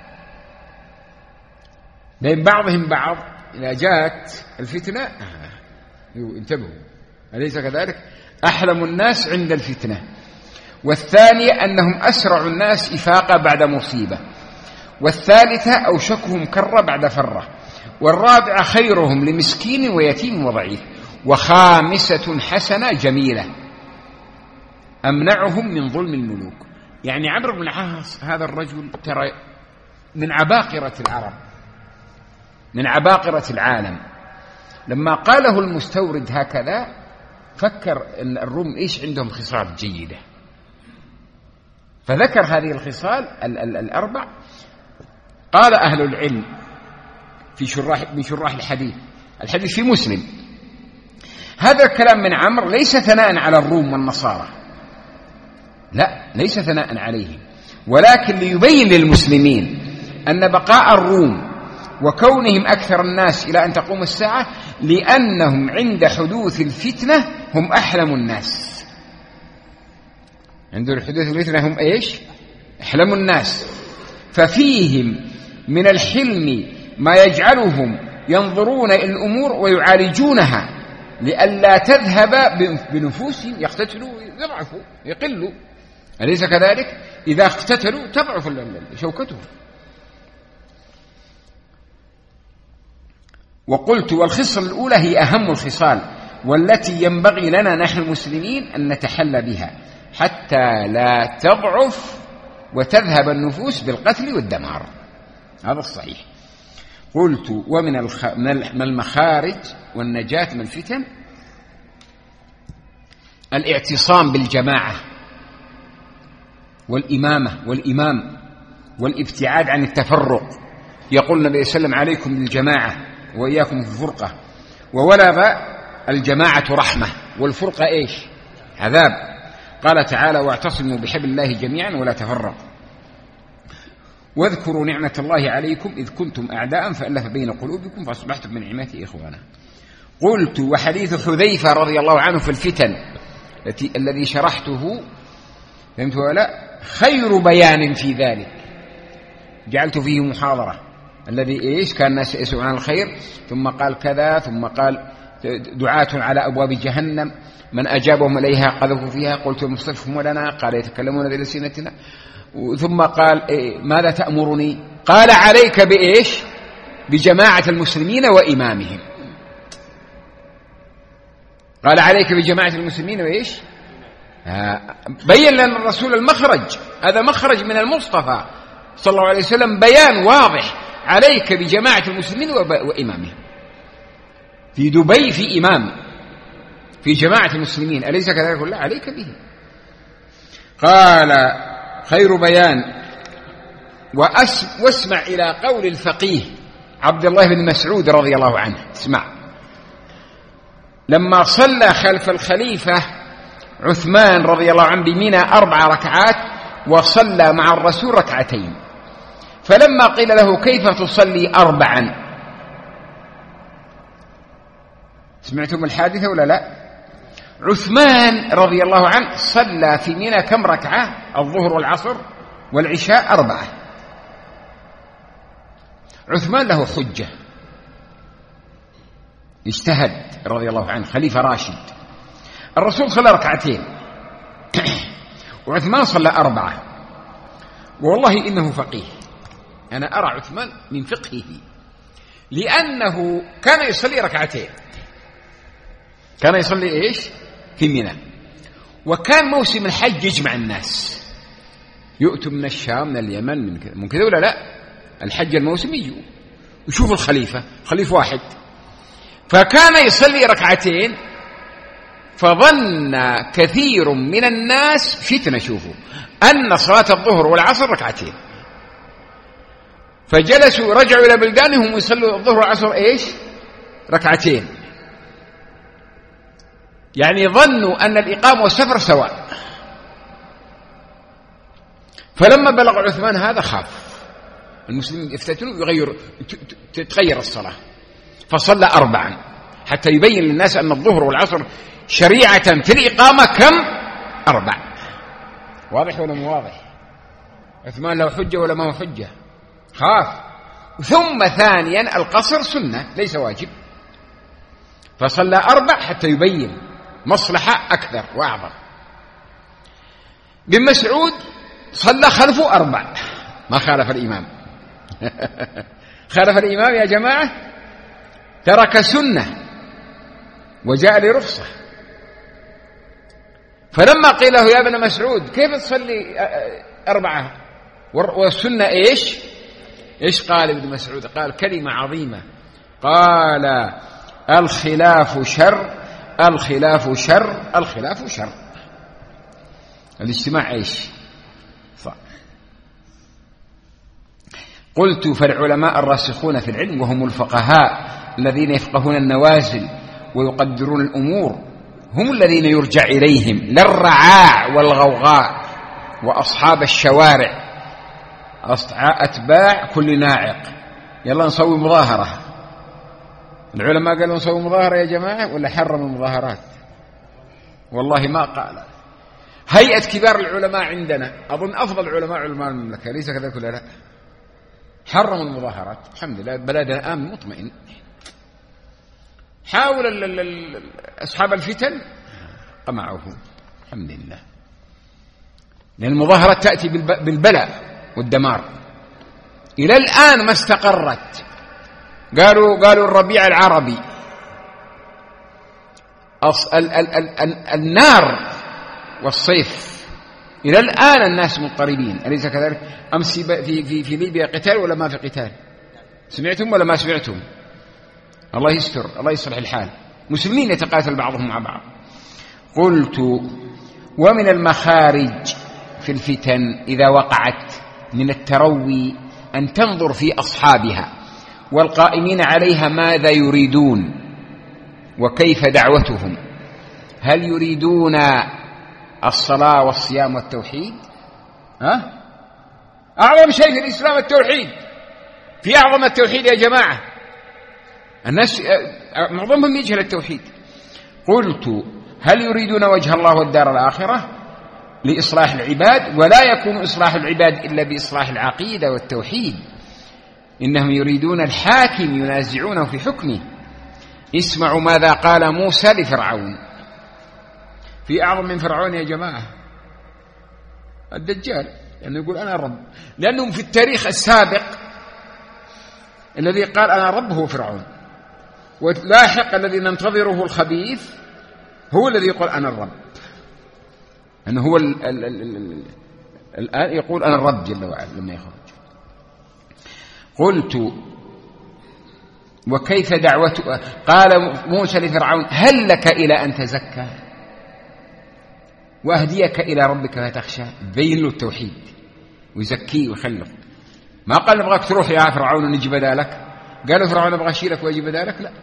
بين بعضهم بعض إذا جاءت الفتنة انتبهوا، أليس كذلك؟ أحلم الناس عند الفتنة. والثانية أنهم أسرع الناس إفاقة بعد مصيبة. والثالثة أوشكهم كرة بعد فرة. والرابعة خيرهم لمسكين ويتيم وضعيف. وخامسة حسنة جميلة أمنعهم من ظلم الملوك. يعني عمرو بن العاص هذا الرجل ترى من عباقرة العرب، من عباقرة العالم. لما قاله المستورد هكذا فكر أن الروم إيش عندهم خصال جيدة، فذكر هذه الخصال 4. قال أهل العلم من شراح الحديث في مسلم هذا الكلام من عمرو ليس ثناء على الروم والنصارى، لا، ليس ثناء عليهم، ولكن ليبين للمسلمين أن بقاء الروم وكونهم أكثر الناس إلى أن تقوم الساعة لأنهم عند حدوث الفتنة هم أحلم الناس. عندهم الحدوث الفتنة هم إيش؟ أحلم الناس، ففيهم من الحلم ما يجعلهم ينظرون الأمور ويعالجونها لئلا تذهب بنفوسهم، يقتتلوا يضعفوا يقلوا، أليس كذلك؟ إذا اقتتلوا تضعف شوكتهم. وقلت والخصال الأولى هي أهم الخصال والتي ينبغي لنا نحن المسلمين أن نتحلى بها حتى لا تضعف وتذهب النفوس بالقتل والدمار، هذا الصحيح. قلت ومن المخارج والنجاة من الفتن الاعتصام بالجماعة والإمام والابتعاد عن التفرق. يقول النبي صلى الله عليه وسلم عليكم بالجماعة وإياكم في الفرقة، وولغ الجماعة رحمة والفرقة إيش؟ عذاب. قال تعالى واعتصموا بحبل الله جميعا ولا تفرقوا، واذكروا نعمة الله عليكم إذ كنتم أعداء فألف بين قلوبكم فأصبحتم من نعمته إخوانا. قلت وحديث حذيفة رضي الله عنه في الفتن الذي شرحته فهمت ولا خير بيان في ذلك، جعلت فيه محاضرة الذي إيش كان الناس يسألون عن الخير ثم قال كذا، ثم قال دعاة على أبواب جهنم من أجابهم إليها قذفوا فيها، قلت مصطفهم ولنا، قال يتكلمون بلسنتنا، ثم قال ماذا تأمرني؟ قال عليك بإيش؟ بجماعة المسلمين وإمامهم. قال عليك بجماعة المسلمين وإيش؟ بين لنا الرسول المخرج، هذا مخرج من المصطفى صلى الله عليه وسلم، بيان واضح، عليك بجماعة المسلمين وإمامهم. في دبي في إمام في جماعة المسلمين، أليس كذلك؟ لا، عليك به. قال خير بيان. واسمع إلى قول الفقيه عبد الله بن مسعود رضي الله عنه، اسمع، لما صلى خلف الخليفة عثمان رضي الله عنه بمنى 4 ركعات وصلى مع الرسول 2 ركعتين، فلما قيل له كيف تصلي 4؟ سمعتم الحادثة ولا لا؟ عثمان رضي الله عنه صلى في منى كم ركعة؟ الظهر والعصر والعشاء 4. عثمان له حجة، اجتهد رضي الله عنه، خليفة راشد. الرسول صلى 2 ركعتين وعثمان صلى 4. والله إنه فقيه، أنا أرى عثمان من فقهه، لأنه كان يصلي 2 ركعتين، كان يصلي إيش؟ في منى، وكان موسم الحج يجمع الناس، يؤتوا من الشام من اليمن من كذا ولا لا، الحج الموسم يجوا ويشوفوا الخليفة، خليفة واحد، فكان يصلي 2 ركعتين، فظن كثير من الناس فتنة، شوفوا أن صلاة الظهر والعصر 2 ركعتين، فجلسوا رجعوا إلى بلدانهم ويصلوا الظهر والعصر إيش؟ 2 ركعتين، يعني ظنوا أن الإقامة والسفر سواء. فلما بلغ عثمان هذا خاف المسلمين يفتتنوا تتغير الصلاة، فصلى 4 حتى يبين للناس أن الظهر والعصر شريعة في الإقامة كم؟ 4. واضح ولا مو واضح؟ عثمان له حجة ولا ما هو حجة؟ خاف. ثم ثانيا القصر سنة ليس واجب، فصلى 4 حتى يبين مصلحة أكثر وأعظم. بن مسعود صلى خلفه 4، ما خالف الإمام خالف الإمام يا جماعة، ترك سنة وجاء لرخصة. فلما قيل له يا ابن مسعود كيف تصلي 4 والسنة إيش قال ابن مسعود؟ قال كلمة عظيمة، قال الخلاف شر، الخلاف شر، الخلاف شر. الاجتماع إيش؟ صح. قلت فالعلماء الراسخون في العلم وهم الفقهاء الذين يفقهون النوازل ويقدرون الأمور هم الذين يرجع إليهم، لا الرعاع والغوغاء وأصحاب الشوارع أتباع كل ناعق. يلا نسوي مظاهرة. العلماء قالوا نسوي مظاهرة يا جماعة ولا حرموا المظاهرات؟ والله ما قال. هيئة كبار العلماء عندنا، أظن أفضل علماء المملكة، ليس كذلك ولا لا؟ حرموا المظاهرات، الحمد لله بلدنا آمن مطمئن. حاول أصحاب الفتن قمعوهم، الحمد لله، لأن المظاهرة تأتي بالبلاء والدمار. إلى الآن ما استقرت. قالوا الربيع العربي، النار والصيف، إلى الآن الناس مضطربين، أليس كذلك؟ أمس في ليبيا قتال ولا ما في قتال؟ سمعتم ولا ما سمعتم؟ الله يستر، الله يصلح الحال. مسلمين يتقاتل بعضهم مع بعض. قلت: ومن المخارج في الفتن إذا وقعت من التروي أن تنظر في أصحابها والقائمين عليها ماذا يريدون وكيف دعوتهم. هل يريدون الصلاة والصيام والتوحيد؟ أعظم شيء في الإسلام التوحيد. في أعظم التوحيد يا جماعة، الناس معظمهم يجهل التوحيد. قلت: هل يريدون وجه الله والدار الآخرة لإصلاح العباد؟ ولا يكون إصلاح العباد إلا بإصلاح العقيدة والتوحيد. إنهم يريدون الحاكم ينازعونه في حكمه. اسمعوا ماذا قال موسى لفرعون. في أعظم من فرعون يا جماعة؟ الدجال، لأنه يقول أنا رب. لأنهم في التاريخ السابق الذي قال أنا رب هو فرعون، واللاحق الذي ننتظره الخبيث هو الذي يقول أنا الرب، أنه هو الآن يقول أنا الرب جل وعلا لما يخرج. قلت: وكيف دعوته؟ قال موسى لفرعون: هل لك إلى أن تزكى وأهديك إلى ربك فتخشى؟ بين له التوحيد ويزكيه ويخلق. ما قال نبغاك تروح يا فرعون ونجي بدالك، قالوا فرعون نبغى أشيلك ويجي بدالك، لا.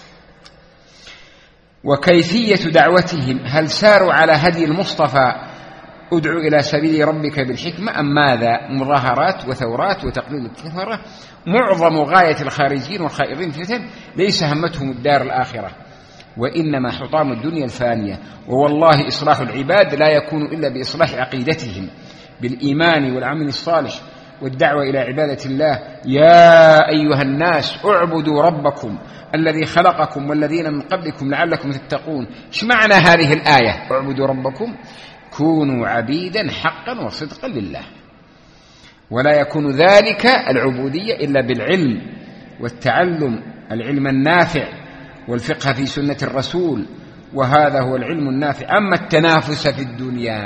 وكيفية دعوتهم، هل ساروا على هدي المصطفى ادعو إلى سبيل ربك بالحكمة أم ماذا؟ مظاهرات وثورات وتقليد الكفرة. معظم غاية الخارجين والخائضين في الفتن ليس همتهم الدار الآخرة، وإنما حطام الدنيا الفانية. ووالله إصلاح العباد لا يكون إلا بإصلاح عقيدتهم بالإيمان والعمل الصالح والدعوة إلى عبادة الله. يا أيها الناس اعبدوا ربكم الذي خلقكم والذين من قبلكم لعلكم تتقون. ايش معنى هذه الآية؟ اعبدوا ربكم، كونوا عبيدا حقا وصدقا لله. ولا يكون ذلك العبودية إلا بالعلم والتعلم، العلم النافع والفقه في سنة الرسول، وهذا هو العلم النافع. أما التنافس في الدنيا،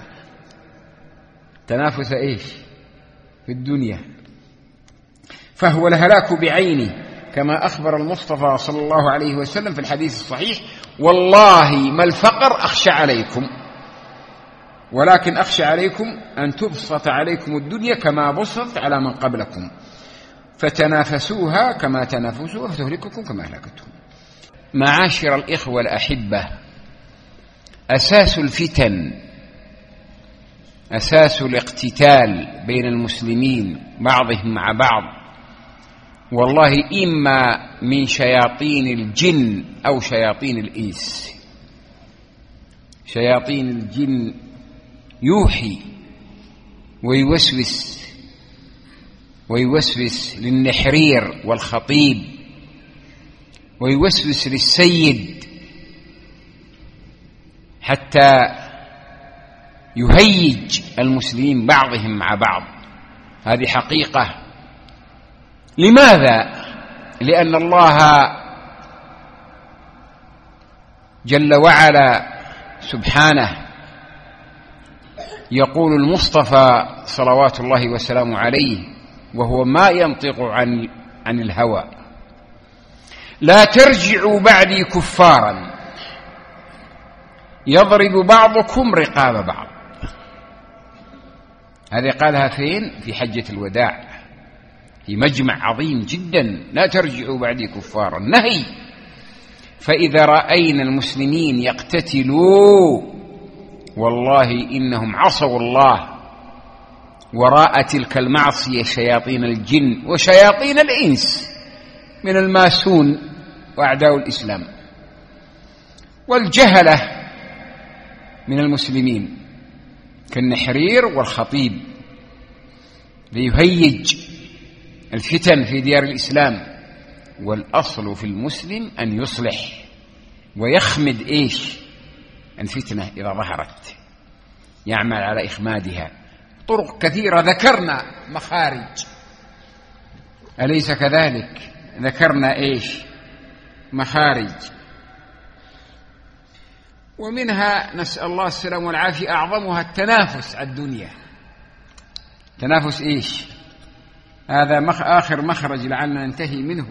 تنافس إيش في الدنيا؟ فهو الهلاك بعينه، كما أخبر المصطفى صلى الله عليه وسلم في الحديث الصحيح: والله ما الفقر أخشى عليكم، ولكن أخشى عليكم أن تبسط عليكم الدنيا كما بسطت على من قبلكم، فتنافسوها كما تنافسوها فتهلككم كما أهلكتهم. معاشر الإخوة الأحبة، أساس الفتن، أساس الاقتتال بين المسلمين بعضهم مع بعض، والله إما من شياطين الجن أو شياطين الإنس. شياطين الجن يوحي ويوسوس للنحرير والخطيب، ويوسوس للسيد حتى يهيج المسلمين بعضهم مع بعض. هذه حقيقة. لماذا؟ لأن الله جل وعلا سبحانه يقول المصطفى صلوات الله وسلامه عليه، وهو ما ينطق عن الهوى: لا ترجعوا بعدي كفارا يضرب بعضكم رقاب بعض. هذه قالها فين؟ في حجة الوداع، في مجمع عظيم جدا. لا ترجعوا بعدي كفارا، نهي. فإذا رأينا المسلمين يقتتلوا والله إنهم عصوا الله وراء تلك المعصية شياطين الجن وشياطين الإنس من الماسون وأعداء الإسلام والجهلة من المسلمين. كالنحرير والخطيب ليهيج الفتن في ديار الإسلام. والأصل في المسلم أن يصلح ويخمد الفتنة إذا ظهرت، يعمل على إخمادها. طرق كثيرة ذكرنا مخارج، أليس كذلك؟ ذكرنا مخارج، ومنها نسأل الله السلام والعافية أعظمها التنافس على الدنيا. تنافس هذا آخر مخرج لعلنا ننتهي منه.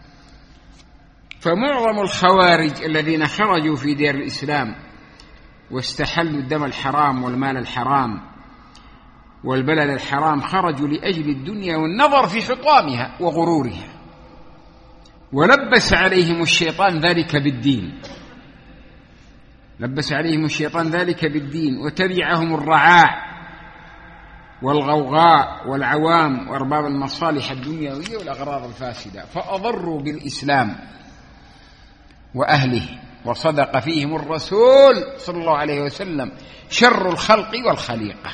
فمعظم الخوارج الذين خرجوا في ديار الإسلام واستحلوا الدم الحرام والمال الحرام والبلد الحرام خرجوا لأجل الدنيا والنظر في حطامها وغرورها، ولبس عليهم الشيطان ذلك بالدين، لبس عليهم الشيطان ذلك بالدين، وتبعهم الرعاع والغوغاء والعوام وأرباب المصالح الدنيوية والأغراض الفاسدة، فأضروا بالإسلام وأهله. وصدق فيهم الرسول صلى الله عليه وسلم: شر الخلق والخليقة.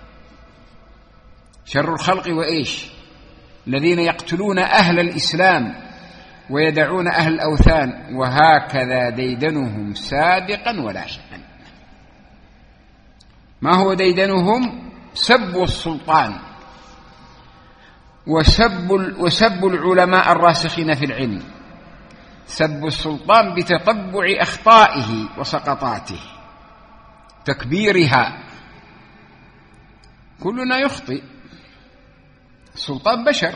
شر الخلق الذين يقتلون أهل الإسلام ويدعون أهل الأوثان، وهكذا ديدنهم سابقا ولاحقا. ما هو ديدنهم؟ سب السلطان وسب العلماء الراسخين في العلم، سب السلطان بتتبع أخطائه وسقطاته، تكبيرها. كلنا يخطئ، السلطان بشر.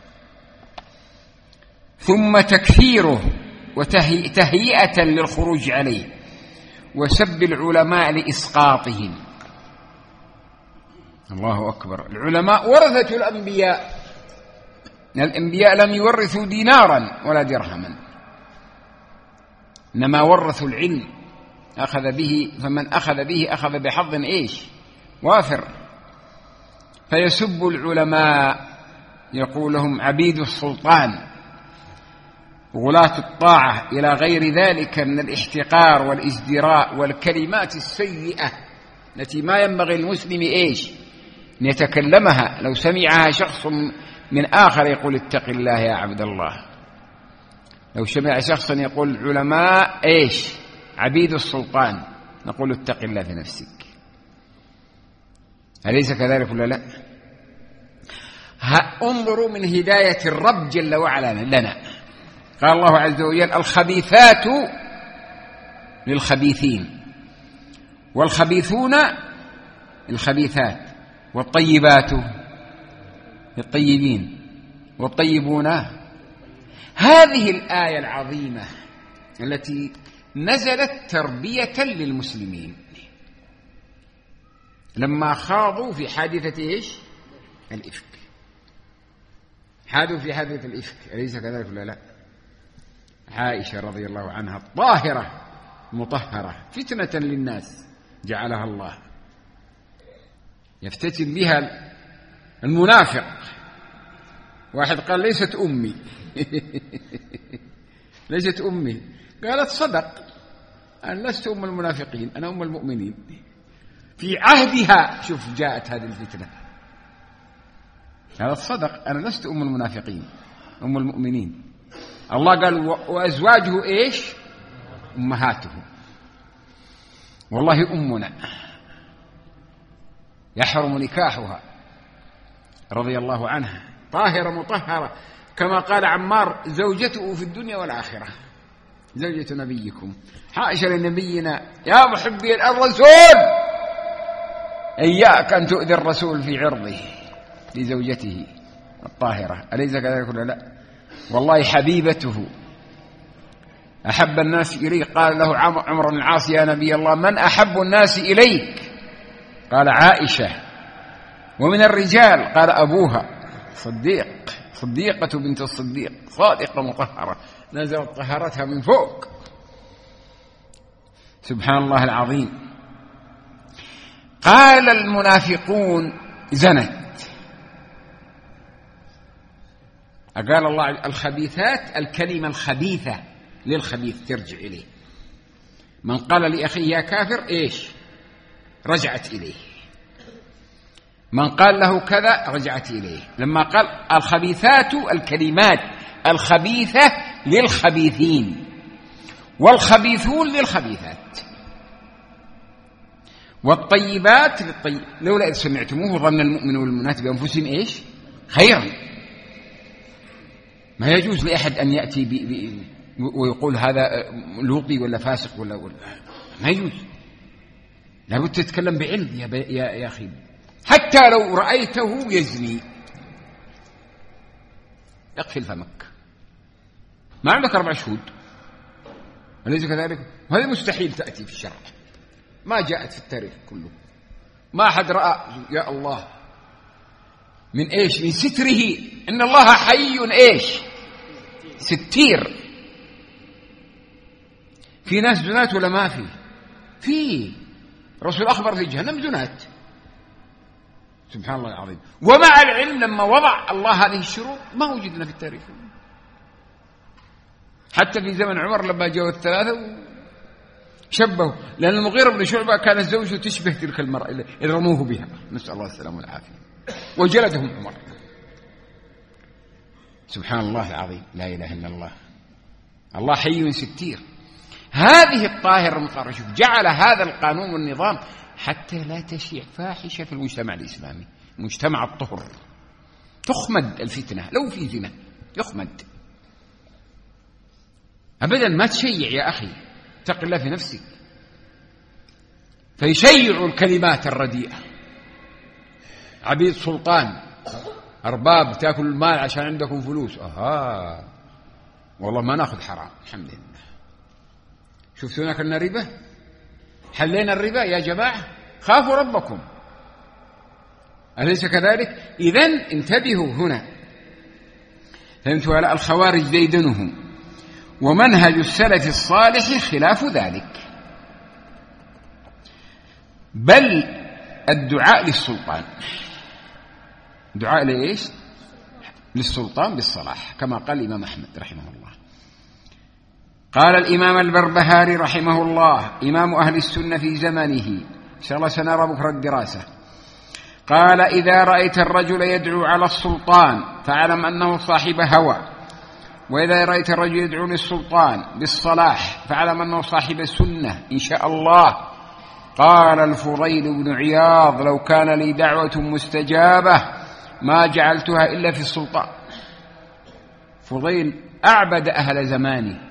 ثم تكفيره وتهيئة للخروج عليه، وسب العلماء لإسقاطهم. الله أكبر. العلماء ورثة الأنبياء، الأنبياء لم يورثوا دينارا ولا درهما، إنما ورثوا العلم، أخذ به، فمن أخذ به أخذ بحظ وافر. فيسب العلماء، يقول لهم عبيد السلطان، غلاة الطاعة، إلى غير ذلك من الاحتقار والازدراء والكلمات السيئة التي ما ينبغي المسلم أن يتكلمها. لو سمعها شخص من آخر يقول: اتق الله يا عبد الله. لو سمع شخصا يقول العلماء عبيد السلطان، نقول: اتق الله في نفسك. أليس كذلك ولا لا؟ انظروا من هداية الرب جل وعلا لنا. قال الله عز وجل: الخبيثات للخبيثين، والخبيثون للخبيثات، والطيبات للطيبين، والطيبون. هذه الآية العظيمة التي نزلت تربية للمسلمين لما خاضوا في حادثة الإفك. حادوا في حادثة الإفك، أليس كذلك ولا لا؟ عائشة رضي الله عنها الطاهرة مطهرة، فتنة للناس جعلها الله، يفتتن بها المنافق. واحد قال: ليست أمي ليست أمي. قالت: صدق، أنا لست أم المنافقين، أنا أم المؤمنين. في عهدها شوف جاءت هذه الفتنة. قالت: صدق، أنا لست أم المنافقين، أم المؤمنين. الله قال: وأزواجه أمهاته. والله أمنا يحرم نكاحها رضي الله عنها، طاهرة مطهرة، كما قال عمار: زوجته في الدنيا والآخرة، زوجة نبيكم. حاشا لنبينا: يا محبي الرسول، إياك أن تؤذي الرسول في عرضه لزوجته الطاهرة. أليس كذلك ولا لا؟ والله حبيبته أحب الناس إليه. قال له عمرو بن العاص: يا نبي الله، من أحب الناس إليك؟ قال: عائشة. ومن الرجال؟ قال: أبوها صديقة بنت الصديق، صادقة مطهرة، نزلت طهارتها من فوق. سبحان الله العظيم. قال المنافقون: زنت. قال الله: الخبيثات، الكلمة الخبيثة للخبيث ترجع إليه. من قال لأخيه يا كافر رجعت إليه. من قال له كذا رجعت إليه. لما قال الخبيثات الكلمات الخبيثة للخبيثين والخبيثون للخبيثات والطيبات للطيب. لولا إذ سمعتموه ظن المؤمن والمؤمنات بأنفسهم إيش؟ خيرا. ما يجوز لأحد أن يأتي ويقول هذا لوطي ولا فاسق ولا ما يجوز. لابد تتكلم بعلم يا أخي. حتى لو رأيته يزني اقفل فمك، ما عندك 4 شهود، أليس كذلك؟ وهذا مستحيل تأتي في الشرع، ما جاءت في التاريخ كله. ما أحد رأى يا الله من إيش؟ من ستره. إن الله حي إيش؟ ستير. في ناس زنات ولا ما في رسول أخبر في جهنم زنات، سبحان الله العظيم. ومع العلم لما وضع الله هذه الشروط ما وجدنا في التاريخ. حتى في زمن عمر لما جاءوا 3 شبهوا، لأن المغيرة بن شعبة كانت زوجته تشبه تلك المرأة اللي رموه بها، نسأل الله السلامة والعافية، وجلدهم عمر. سبحان الله العظيم، لا إله إلا الله. الله حي ستير. هذه الطاهرة المطهرة، شوف جعل هذا القانون والنظام حتى لا تشيع فاحشة في المجتمع الإسلامي، مجتمع الطهر. تخمد الفتنة، لو في زنا يخمد أبدا. ما تشيع يا أخي، اتق الله في نفسك. فيشيع الكلمات الرديئة، عبيد سلطان أرباب تأكل المال عشان عندكم فلوس. والله ما نأخذ حرام الحمد لله. شفتونا كنا ربا، حلينا الربا يا جماعة، خافوا ربكم، أليس كذلك؟ إذن انتبهوا هنا. فهمتوا؟ على الخوارج ديدنهم، ومنهج السلف الصالح خلاف ذلك، بل الدعاء للسلطان. دعاء لإيش؟ للسلطان بالصلاح، كما قال الإمام أحمد رحمه الله. قال الإمام البربهاري رحمه الله، إمام أهل السنة في زمنه، إن شاء الله سنرى بكرة الدراسة. قال: إذا رأيت الرجل يدعو على السلطان فاعلم أنه صاحب هوى، وإذا رأيت الرجل يدعو للسلطان بالصلاح فاعلم أنه صاحب سنة إن شاء الله. قال الفضيل بن عياض: لو كان لي دعوة مستجابة ما جعلتها إلا في السلطان. فضيل أعبد أهل زمانه،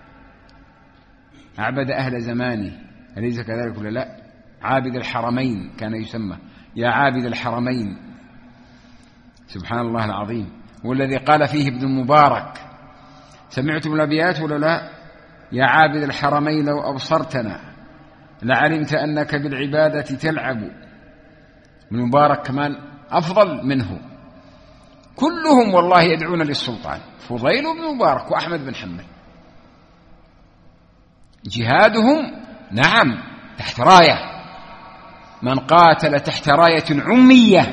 أعبد أهل زمانه، أليس كذلك ولا لا؟ عابد الحرمين كان يسمى، يا عابد الحرمين، سبحان الله العظيم. والذي قال فيه ابن المبارك، سمعتم الأبيات ولا لا؟ يا عابد الحرمين لو أبصرتنا لعلمت أنك بالعبادة تلعب. ابن المبارك كمان أفضل منه، كلهم والله يدعون للسلطان، فضيل بن مبارك وأحمد بن حنبل. جهادهم نعم تحت راية، من قاتل تحت راية عمية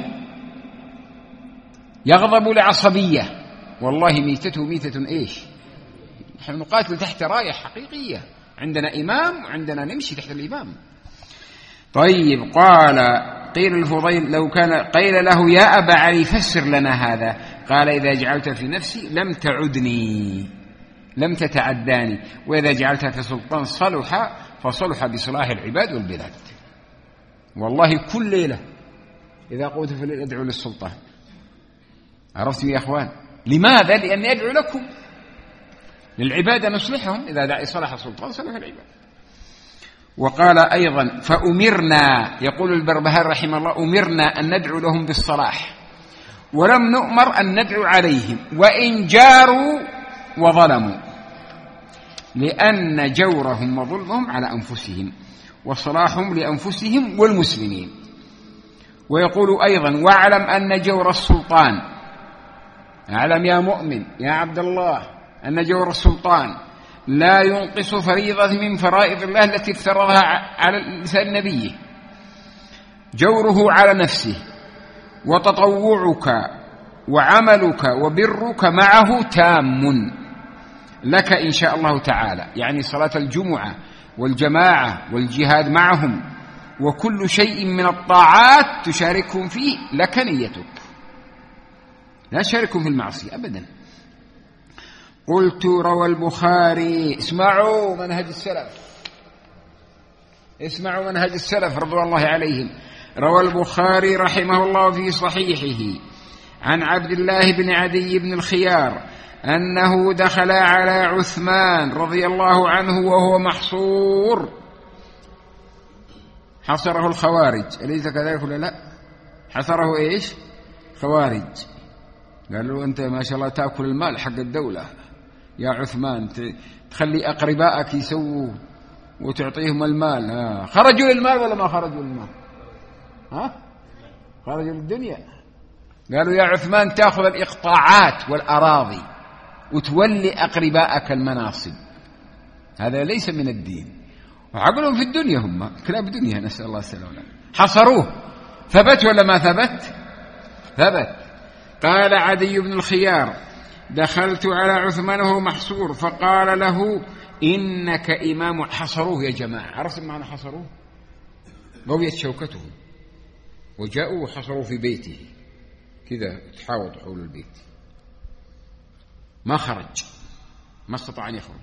يغضب لعصبية والله ميتته ميتة إيش؟ نحن نقاتل تحت راية حقيقية، عندنا إمام وعندنا نمشي تحت الإمام. طيب، قال قيل الفضيل: لو كان قيل له: يا أبا علي فسر لنا هذا. قال: إذا جعلت في نفسي لم تعدني، لم تتعداني، وإذا جعلتها في سلطان صلح، فصلح بصلاح العباد والبلاد. والله كل ليلة إذا قلت فلن أدعو للسلطان. عرفتم يا أخوان؟ لماذا؟ لأني أدعو لكم للعبادة نصلحهم، إذا صلح السلطان صلح العباد. وقال أيضا: فأمرنا، يقول البربهاري رحمه الله: أمرنا أن ندعو لهم بالصلاح، ولم نؤمر أن ندعو عليهم وإن جاروا وظلموا، لأن جورهم وظلمهم على أنفسهم وصلاحهم لأنفسهم والمسلمين. ويقول أيضا: واعلم أن جور السلطان، اعلم يا مؤمن يا عبد الله أن جور السلطان لا ينقص فريضة من فرائض الله التي افترضها على لسان نبيه. جوره على نفسه وتطوعك وعملك وبرك معه تام لك إن شاء الله تعالى، يعني صلاة الجمعة والجماعة والجهاد معهم وكل شيء من الطاعات تشاركهم فيه لك نيتك، لا تشاركهم في المعصية أبدا. قلت روى البخاري، اسمعوا منهج السلف، اسمعوا منهج السلف رضوان الله عليهم. روى البخاري رحمه الله في صحيحه عن عبد الله بن عدي بن الخيار أنه دخل على عثمان رضي الله عنه وهو محصور، حصره الخوارج، أليس كذلك ولا لا؟ حصره إيش؟ خوارج. قال له أنت ما شاء الله تأكل المال حق الدولة يا عثمان، تخلي أقربائك يسووا وتعطيهم المال. خرجوا للمال ولا ما خرجوا للمال؟ خرجوا للدنيا. قالوا يا عثمان تأخذ الإقطاعات والأراضي وتولي أقربائك المناصب، هذا ليس من الدين. وعقلهم في الدنيا، هم كلاب دنيا، نسأل الله السلامة. حصروه، ثبت ولا ما ثبت؟ ثبت. قال عدي بن الخيار دخلت على عثمان وهو محصور فقال له إنك إمام. حصروه يا جماعة، عرفت معنى حصروه؟ قويت شوكته وجاءوا وحصروا في بيته كذا، تحاوط حول البيت، ما خرج، ما استطاع أن يخرج.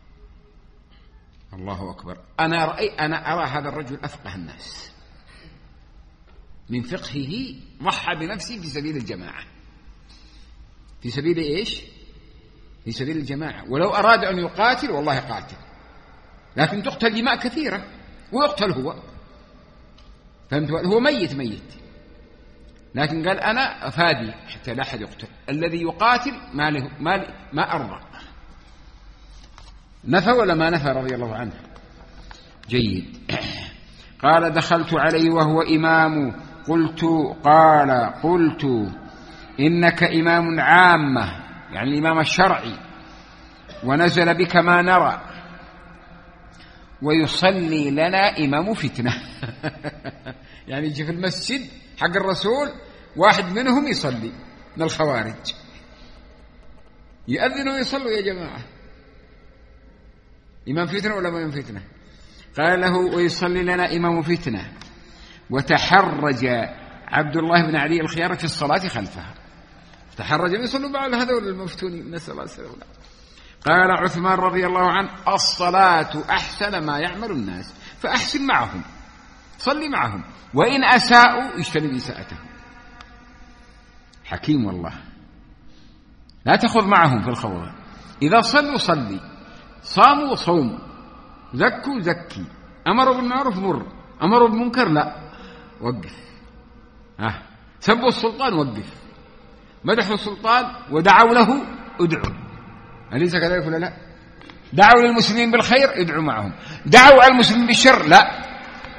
الله أكبر. أنا أرى هذا الرجل أفقه الناس، من فقهه ضحى بنفسه في سبيل الجماعة. في سبيل إيش؟ في سبيل الجماعة. ولو أراد أن يقاتل والله قاتل، لكن تقتل دماء كثيرة ويقتل هو، فهمت؟ هو ميت، لكن قال أنا أفادي حتى لا أحد يقتل. الذي يقاتل ما أرضى. نفى ولا ما نفى رضي الله عنه؟ جيد. قال دخلت عليه وهو إمام، قلت إنك إمام عامة، يعني الإمام الشرعي، ونزل بك ما نرى، ويصلي لنا إمام فتنة. يعني يجي في المسجد حق الرسول واحد منهم يصلي من الخوارج، يأذن ويصلوا يا جماعة. إمام فتنة ولا ما إمام فتنة؟ قال له ويصلي لنا إمام فتنة. وتحرج عبد الله بن علي الخيار في الصلاة خلفها، تحرج من يصلوا بعد هذول المفتونين، نسأل الله السلامة. قال عثمان رضي الله عنه الصلاة أحسن ما يعمل الناس، فأحسن معهم، صلي معهم، وإن أساءوا اجتنب إساءتهم. حكيم والله، لا تأخذ معهم في الخوض. إذا صلوا صلي، صاموا صوم، زكوا زكي، أمروا بالمعروف مر، أمروا بالمنكر لا وقف. سبوا السلطان وقف، مدحوا السلطان ودعوا له ادعوا، أليس كذلك ولا لا؟ دعوا للمسلمين بالخير ادعوا معهم، دعوا على المسلمين بالشر لا،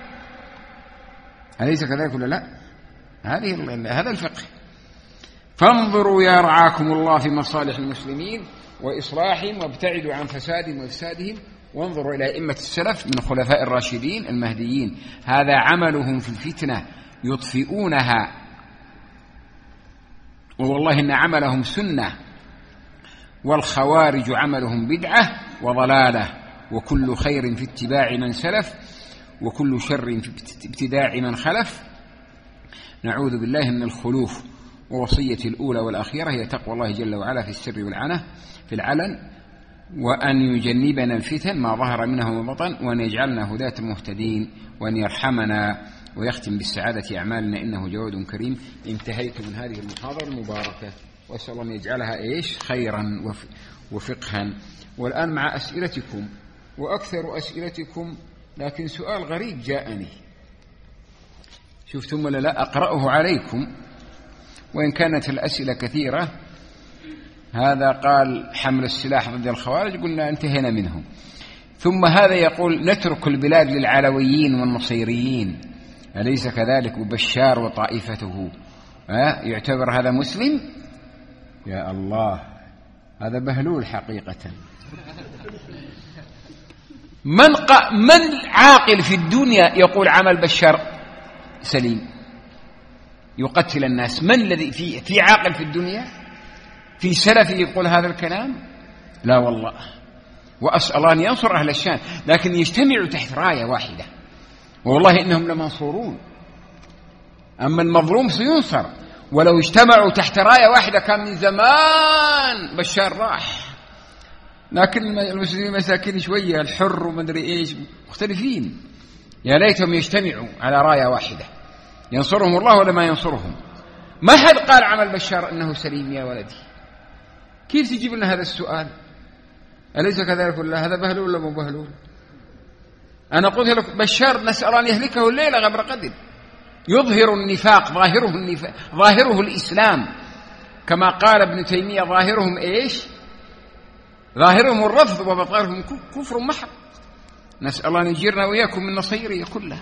أليس كذلك ولا لا؟ هذا الفقه. فانظروا يا رعاكم الله في مصالح المسلمين وإصلاحهم، وابتعدوا عن فسادهم وإفسادهم، وانظروا إلى أئمة السلف من خلفاء الراشدين المهديين، هذا عملهم في الفتنة يطفئونها، والله إن عملهم سنة، والخوارج عملهم بدعة وضلالة، وكل خير في اتباع من سلف، وكل شر في ابتداع من خلف. نعوذ بالله من الخلوف. ووصية الأولى والأخيرة هي تقوى الله جل وعلا في السر والعنة في العلن، وأن يجنبنا الفتن ما ظهر منها وما بطن، وأن يجعلنا هداة مهتدين، وأن يرحمنا ويختم بالسعادة أعمالنا إنه جواد كريم. انتهيت من هذه المحاضرة المباركة، وأسأل الله أن يجعلها خيرا وفقها. والآن مع أسئلتكم، وأكثر أسئلتكم، لكن سؤال غريب جاءني، شفتم ولا لا؟ أقرأه عليكم، وإن كانت الأسئلة كثيرة. هذا قال حمل السلاح ضد الخوارج، قلنا انتهينا منهم. ثم هذا يقول نترك البلاد للعلويين والنصيريين، أليس كذلك؟ وبشار وطائفته يعتبر هذا مسلم؟ يا الله، هذا بهلول حقيقة. من عاقل في الدنيا يقول عمل بشار سليم يقتل الناس؟ من الذي في عاقل في الدنيا، في سلف يقول هذا الكلام؟ لا والله. وأسأل الله أن ينصر أهل الشام، لكن يجتمعوا تحت راية واحدة والله إنهم لمنصورون. أما المظلوم سينصر، ولو اجتمعوا تحت راية واحدة كان من زمان بشار راح. لكن المسلمين مساكين شوية، الحر ومدري إيش مختلفين. يا ليتهم يجتمعوا على راية واحدة، ينصرهم الله ولا ما ينصرهم. ما حد قال عمل بشار أنه سليم يا ولدي. كيف تجيب لنا هذا السؤال؟ أليس كذلك؟ ولا هذا بهلول ولا مو بهلول؟ أنا قلت لك بشار نسأل أن يهلكه الليلة غبر قدر، يظهر النفاق، ظاهره الإسلام، كما قال ابن تيمية ظاهرهم إيش؟ ظاهرهم الرفض وبطارهم كفر محض. نسأل الله أن يجيرنا وإياكم من نصيره كلها.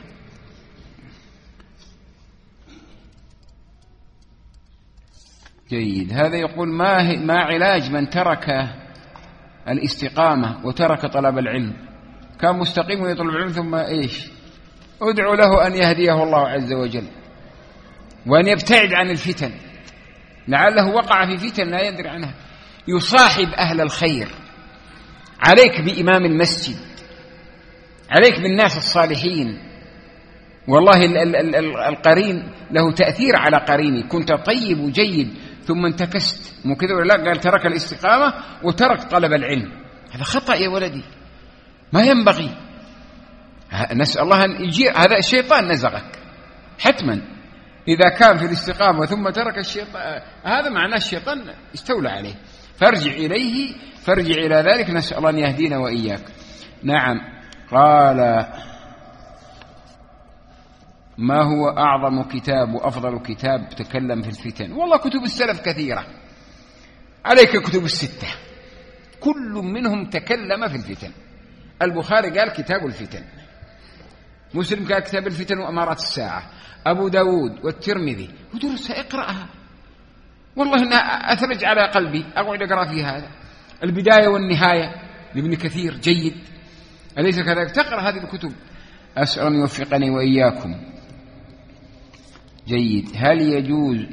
جيد. هذا يقول ما علاج من ترك الاستقامة وترك طلب العلم؟ كان مستقيم ويطلب العلم ثم إيش؟ ادعو له أن يهديه الله عز وجل وأن يبتعد عن الفتن، لعله وقع في فتن لا يدري عنها. يصاحب أهل الخير. عليك بإمام المسجد، عليك بالناس الصالحين. والله القرين له تأثير على قريني. كنت طيب وجيد ثم انتكست، مو كذا ولا لا؟ قال ترك الاستقامة وترك طلب العلم. هذا خطأ يا ولدي، ما ينبغي. نسأل الله أن يجير. هذا الشيطان نزغك حتما إذا كان في الاستقامة ثم ترك الشيطان، هذا معناه الشيطان استولى عليه. فارجع إليه، فارجع إلى ذلك. نسأل الله أن يهدينا وإياك. نعم. قال ما هو أعظم كتاب وأفضل كتاب تكلم في الفتن؟ والله كتب السلف كثيرة، عليك كتب الستة كل منهم تكلم في الفتن. البخاري قال كتاب الفتن، مسلم قال كتاب الفتن وأمارات الساعة، أبو داود والترمذي، ودرسها اقرأها. والله إنها أثرج على قلبي، أقعد أقرأ في هذا. البداية والنهاية لابن كثير جيد، أليس كذلك؟ تقرأ هذه الكتب. أسأل أن يوفقني وإياكم. جيد. هل يجوز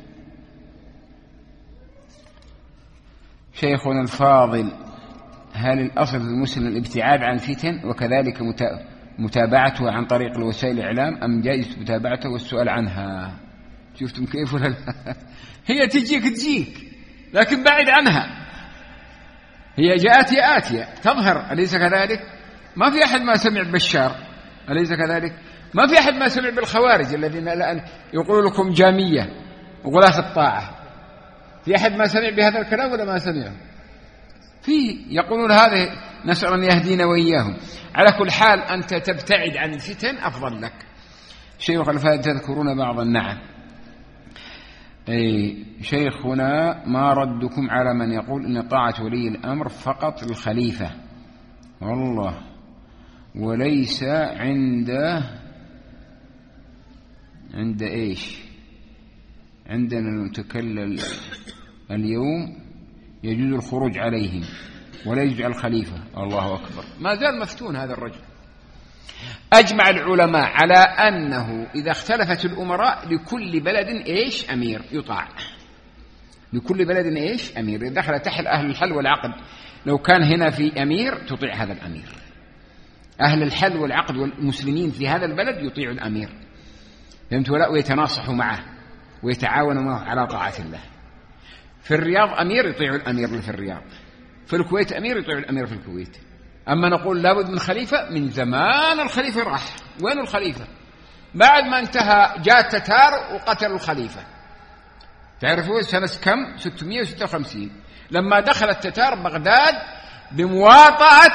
شيخنا الفاضل، هل الأصل في المسلم الابتعاد عن الفتن وكذلك متابعته عن طريق الوسائل الإعلام، أم جائز متابعته والسؤال عنها؟ شفتم كيف ولا لا؟ هي تجيك لكن بعد عنها. هي جاءت آتية تظهر، أليس كذلك؟ ما في أحد ما سمع بشار، أليس كذلك؟ ما في أحد ما سمع بالخوارج الذين الآن يقول لكم جامية وغلاة الطاعة. في أحد ما سمع بهذا الكلام ولا ما سمع؟ في يقولون هذا. نسأل أن يهدينا وإياهم. على كل حال أنت تبتعد عن الفتن أفضل لك. شيخ الفائد تذكرون بعضا. نعم. شيخنا ما ردكم على من يقول إن طاعة ولي الأمر فقط الخليفة والله، وليس عند إيش؟ عندنا المتكلم اليوم يجوز الخروج عليهم ولا يجعل خليفة. الله أكبر. ما زال مفتون هذا الرجل. أجمع العلماء على أنه إذا اختلفت الأمراء لكل بلد إيش؟ أمير يطاع. لكل بلد إيش؟ أمير. إذا دخل تحت أهل الحل والعقد، لو كان هنا في أمير تطيع هذا الأمير. أهل الحل والعقد والمسلمين في هذا البلد يطيعوا الأمير، فهمت ولا؟ ويتناصحوا معه ويتعاونوا معه على طاعة الله. في الرياض أمير يطيعوا الأمير اللي في الرياض، في الكويت أمير يطيعوا الأمير في الكويت. أما نقول لابد من خليفة، من زمان الخليفة راح. وين الخليفة؟ بعد ما انتهى جاء التتار وقتلوا الخليفة. تعرفوا سنة كم؟ 656 لما دخل التتار بغداد بمواطأة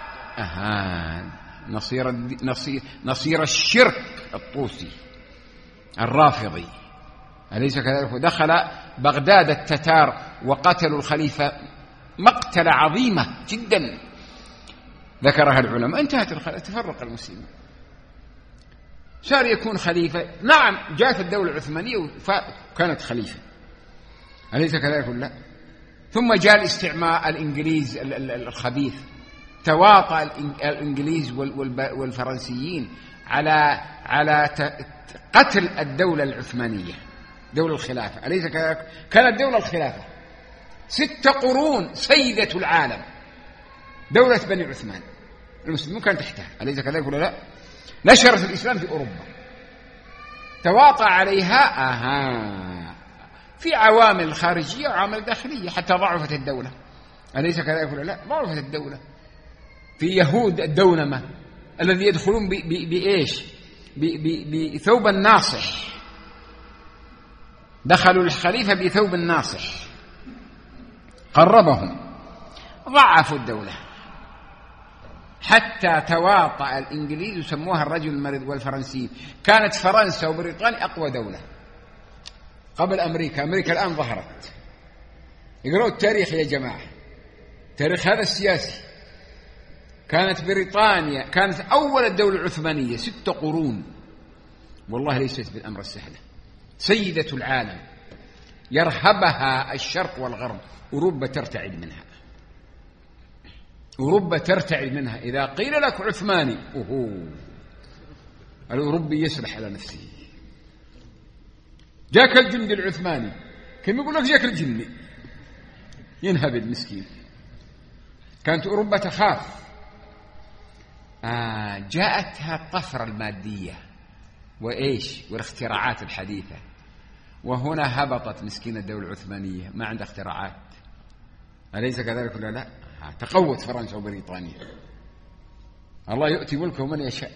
نصير الشرك الطوسي الرافضي، أليس كذلك؟ دخل بغداد التتار وقتلوا الخليفة مقتلة عظيمة جدا ذكرها العلماء. انتهت تفرق المسلمين، صار يكون خليفة. نعم جاءت الدولة العثمانية وكانت خليفة، أليس كذلك ولا لا؟ ثم جاء الاستعمار الإنجليز الخبيث، تواطأ الإنجليز والفرنسيين على قتل الدولة العثمانية، دولة الخلافة، أليس كذلك؟ كانت دولة الخلافة 6 قرون سيدة العالم، دولة بني عثمان، المسلمون كانوا تحتها، أليس كذلك ولا لا؟ نشرت الإسلام في أوروبا، تواطأ عليها في عوامل خارجية وعوامل داخلية حتى ضعفت الدولة. أليس كذلك ولا لا؟ ضعفت الدولة. في يهود الدونمة الذي يدخلون بإيش؟ بثوب الناصح، دخلوا الخليفة بثوب الناصح، قربهم، ضعفوا الدولة حتى تواطأ الإنجليز وسموها الرجل المريض والفرنسيين. كانت فرنسا وبريطانيا أقوى دولة قبل أمريكا. أمريكا الآن ظهرت. اقرأوا التاريخ يا جماعة، تاريخ هذا السياسي. كانت بريطانيا كانت أول الدولة العثمانية 6 قرون، والله ليست بالأمر السهل، سيدة العالم، يرهبها الشرق والغرب. أوروبا ترتعد منها، أوروبا ترتعد منها. إذا قيل لك عثماني الأوروبي يسرح على نفسه. جاك الجندي العثماني، كم يقول لك جاك الجندي، ينهبد مسكين. كانت أوروبا تخاف. جاءتها الطفرة المادية وإيش والاختراعات الحديثة، وهنا هبطت مسكينة الدولة العثمانية، ما عندها اختراعات. أليس كذلك ولا لا؟ تقوت فرنسا وبريطانيا. الله يؤتي ملكه من يشاء.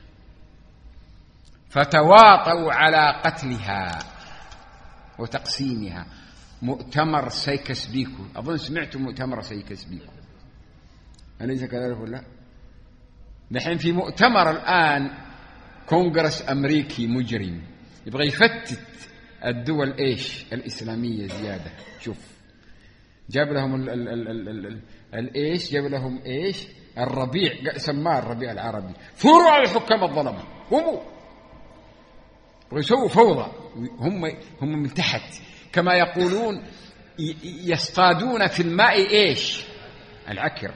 فتواطؤوا على قتلها وتقسيمها. مؤتمر سايكس بيكو، أظن سمعتم مؤتمر سايكس بيكو، أليس كذلك ولا لا؟ نحن في مؤتمر الآن كونغرس أمريكي مجرم يبغى يفتت الدول إيش الإسلامية زيادة. شوف، جاب لهم الإيش، جاب لهم إيش الربيع، سماه الربيع العربي، ثوروا على الحكام الظلمة، قوموا يسووا فوضى. هم من تحت كما يقولون يصطادون في الماء إيش العكر.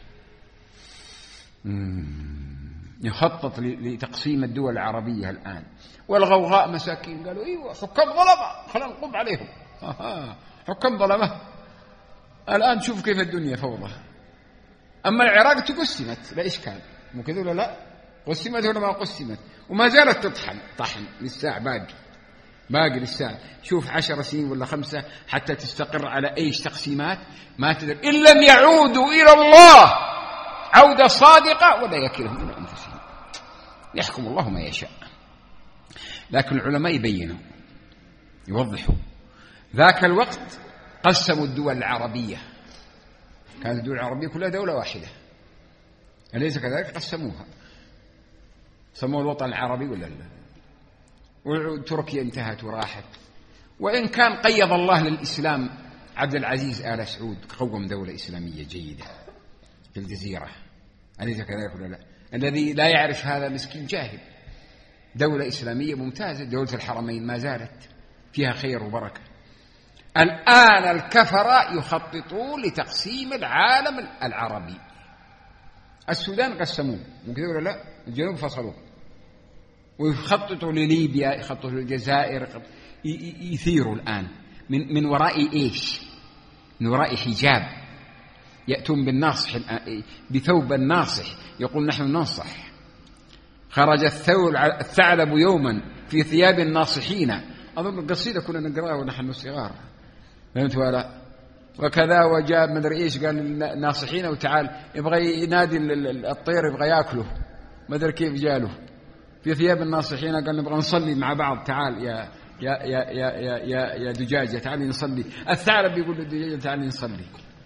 يخطط لتقسيم الدول العربية الآن، والغوغاء مساكين قالوا أيوة حكام ظلمة خلينا نقوم عليهم. حكام ظلمة. الآن شوف كيف الدنيا فوضى. أما العراق تقسمت لا إشكال، مو كذا ولا لا؟ قسمت ولا ما قسمت؟ وما زالت طحن للساعة، باقي للساعة. شوف 10 سنين ولا 5 حتى تستقر على أيش تقسيمات ما تدر، إن لم يعودوا إلى الله عودة صادقة ولا يكلهم إلى أنفسهم. يحكم الله ما يشاء. لكن العلماء يبينوا يوضحوا. ذاك الوقت قسموا الدول العربية، كانت الدول العربية كلها دولة واحدة، أليس كذلك؟ قسموها، سموه الوطن العربي ولا لا؟ وتركيا انتهت وراحت. وإن كان قيض الله للإسلام عبد العزيز آل سعود، قوم دولة إسلامية جيدة في الجزيرة، أليس كذلك ولا لا؟ الذي لا يعرف هذا مسكين جاهل. دولة إسلامية ممتازة، دولة الحرمين ما زالت فيها خير وبركة. الآن الكفرة يخططون لتقسيم العالم العربي. السودان قسموه، ممكن ولا لا؟ الجنوب فصلوه، ويخططوا لليبيا، يخططوا للجزائر، يثيروا الآن من وراء إيش؟ من وراء حجاب. يأتون بالناصح، بثوب الناصح، يقول نحن ننصح. خرج الثعلب يوما في ثياب الناصحين. أظن القصيدة كنا نقرأها ونحن صغار، فهمت ولا؟ وكذا وجاب مدري إيش، قال الناصحين وتعال يبغى ينادي الطير يبغى يأكله، مدري كيف جاله في ثياب الناصحين، قال نبغى نصلي مع بعض، تعال يا يا يا يا يا يا, يا دجاجة تعالي نصلي. الثعلب يقول للدجاجة تعالي نصلي.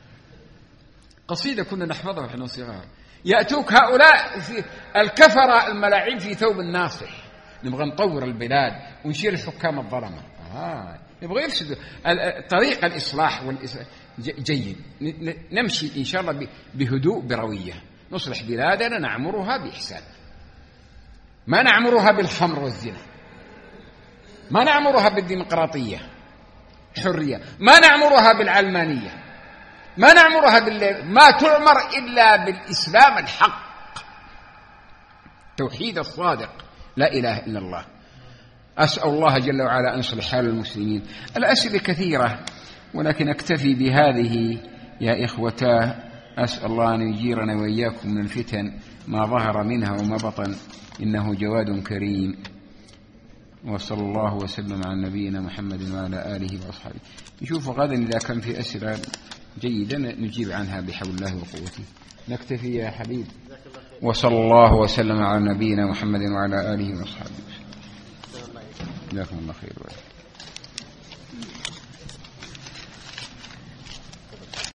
قصيدة كنا نحفظها ونحن صغار. يأتوك هؤلاء في الكفرة الملاعين في ثوب الناصح، نبغى نطور البلاد ونشيل الحكام الظلمة. يبغى يفسد طريق الإصلاح جيد. نمشي إن شاء الله بهدوء بروية، نصلح بلادنا، نعمرها بإحسان، ما نعمرها بالخمر والزنا، ما نعمرها بالديمقراطية حرية، ما نعمرها بالعلمانية، ما نعمرها ما تعمر إلا بالإسلام الحق، توحيد الصادق، لا إله إلا الله. أسأل الله جل وعلا أن يصلح حال المسلمين. الأسئلة كثيرة ولكن أكتفي بهذه يا إخوتاه. أسأل الله أن يجيرنا وإياكم من الفتن ما ظهر منها وما بطن. إنه جواد كريم. وصلى الله وسلم على نبينا محمد وعلى آله وأصحابه. نشوف غدا إذا كان في أسئلة جيدة نجيب عنها بحول الله وقوته. نكتفي يا حبيب. وصلى الله وسلم على نبينا محمد وعلى آله وأصحابه. جزاكم الله خير.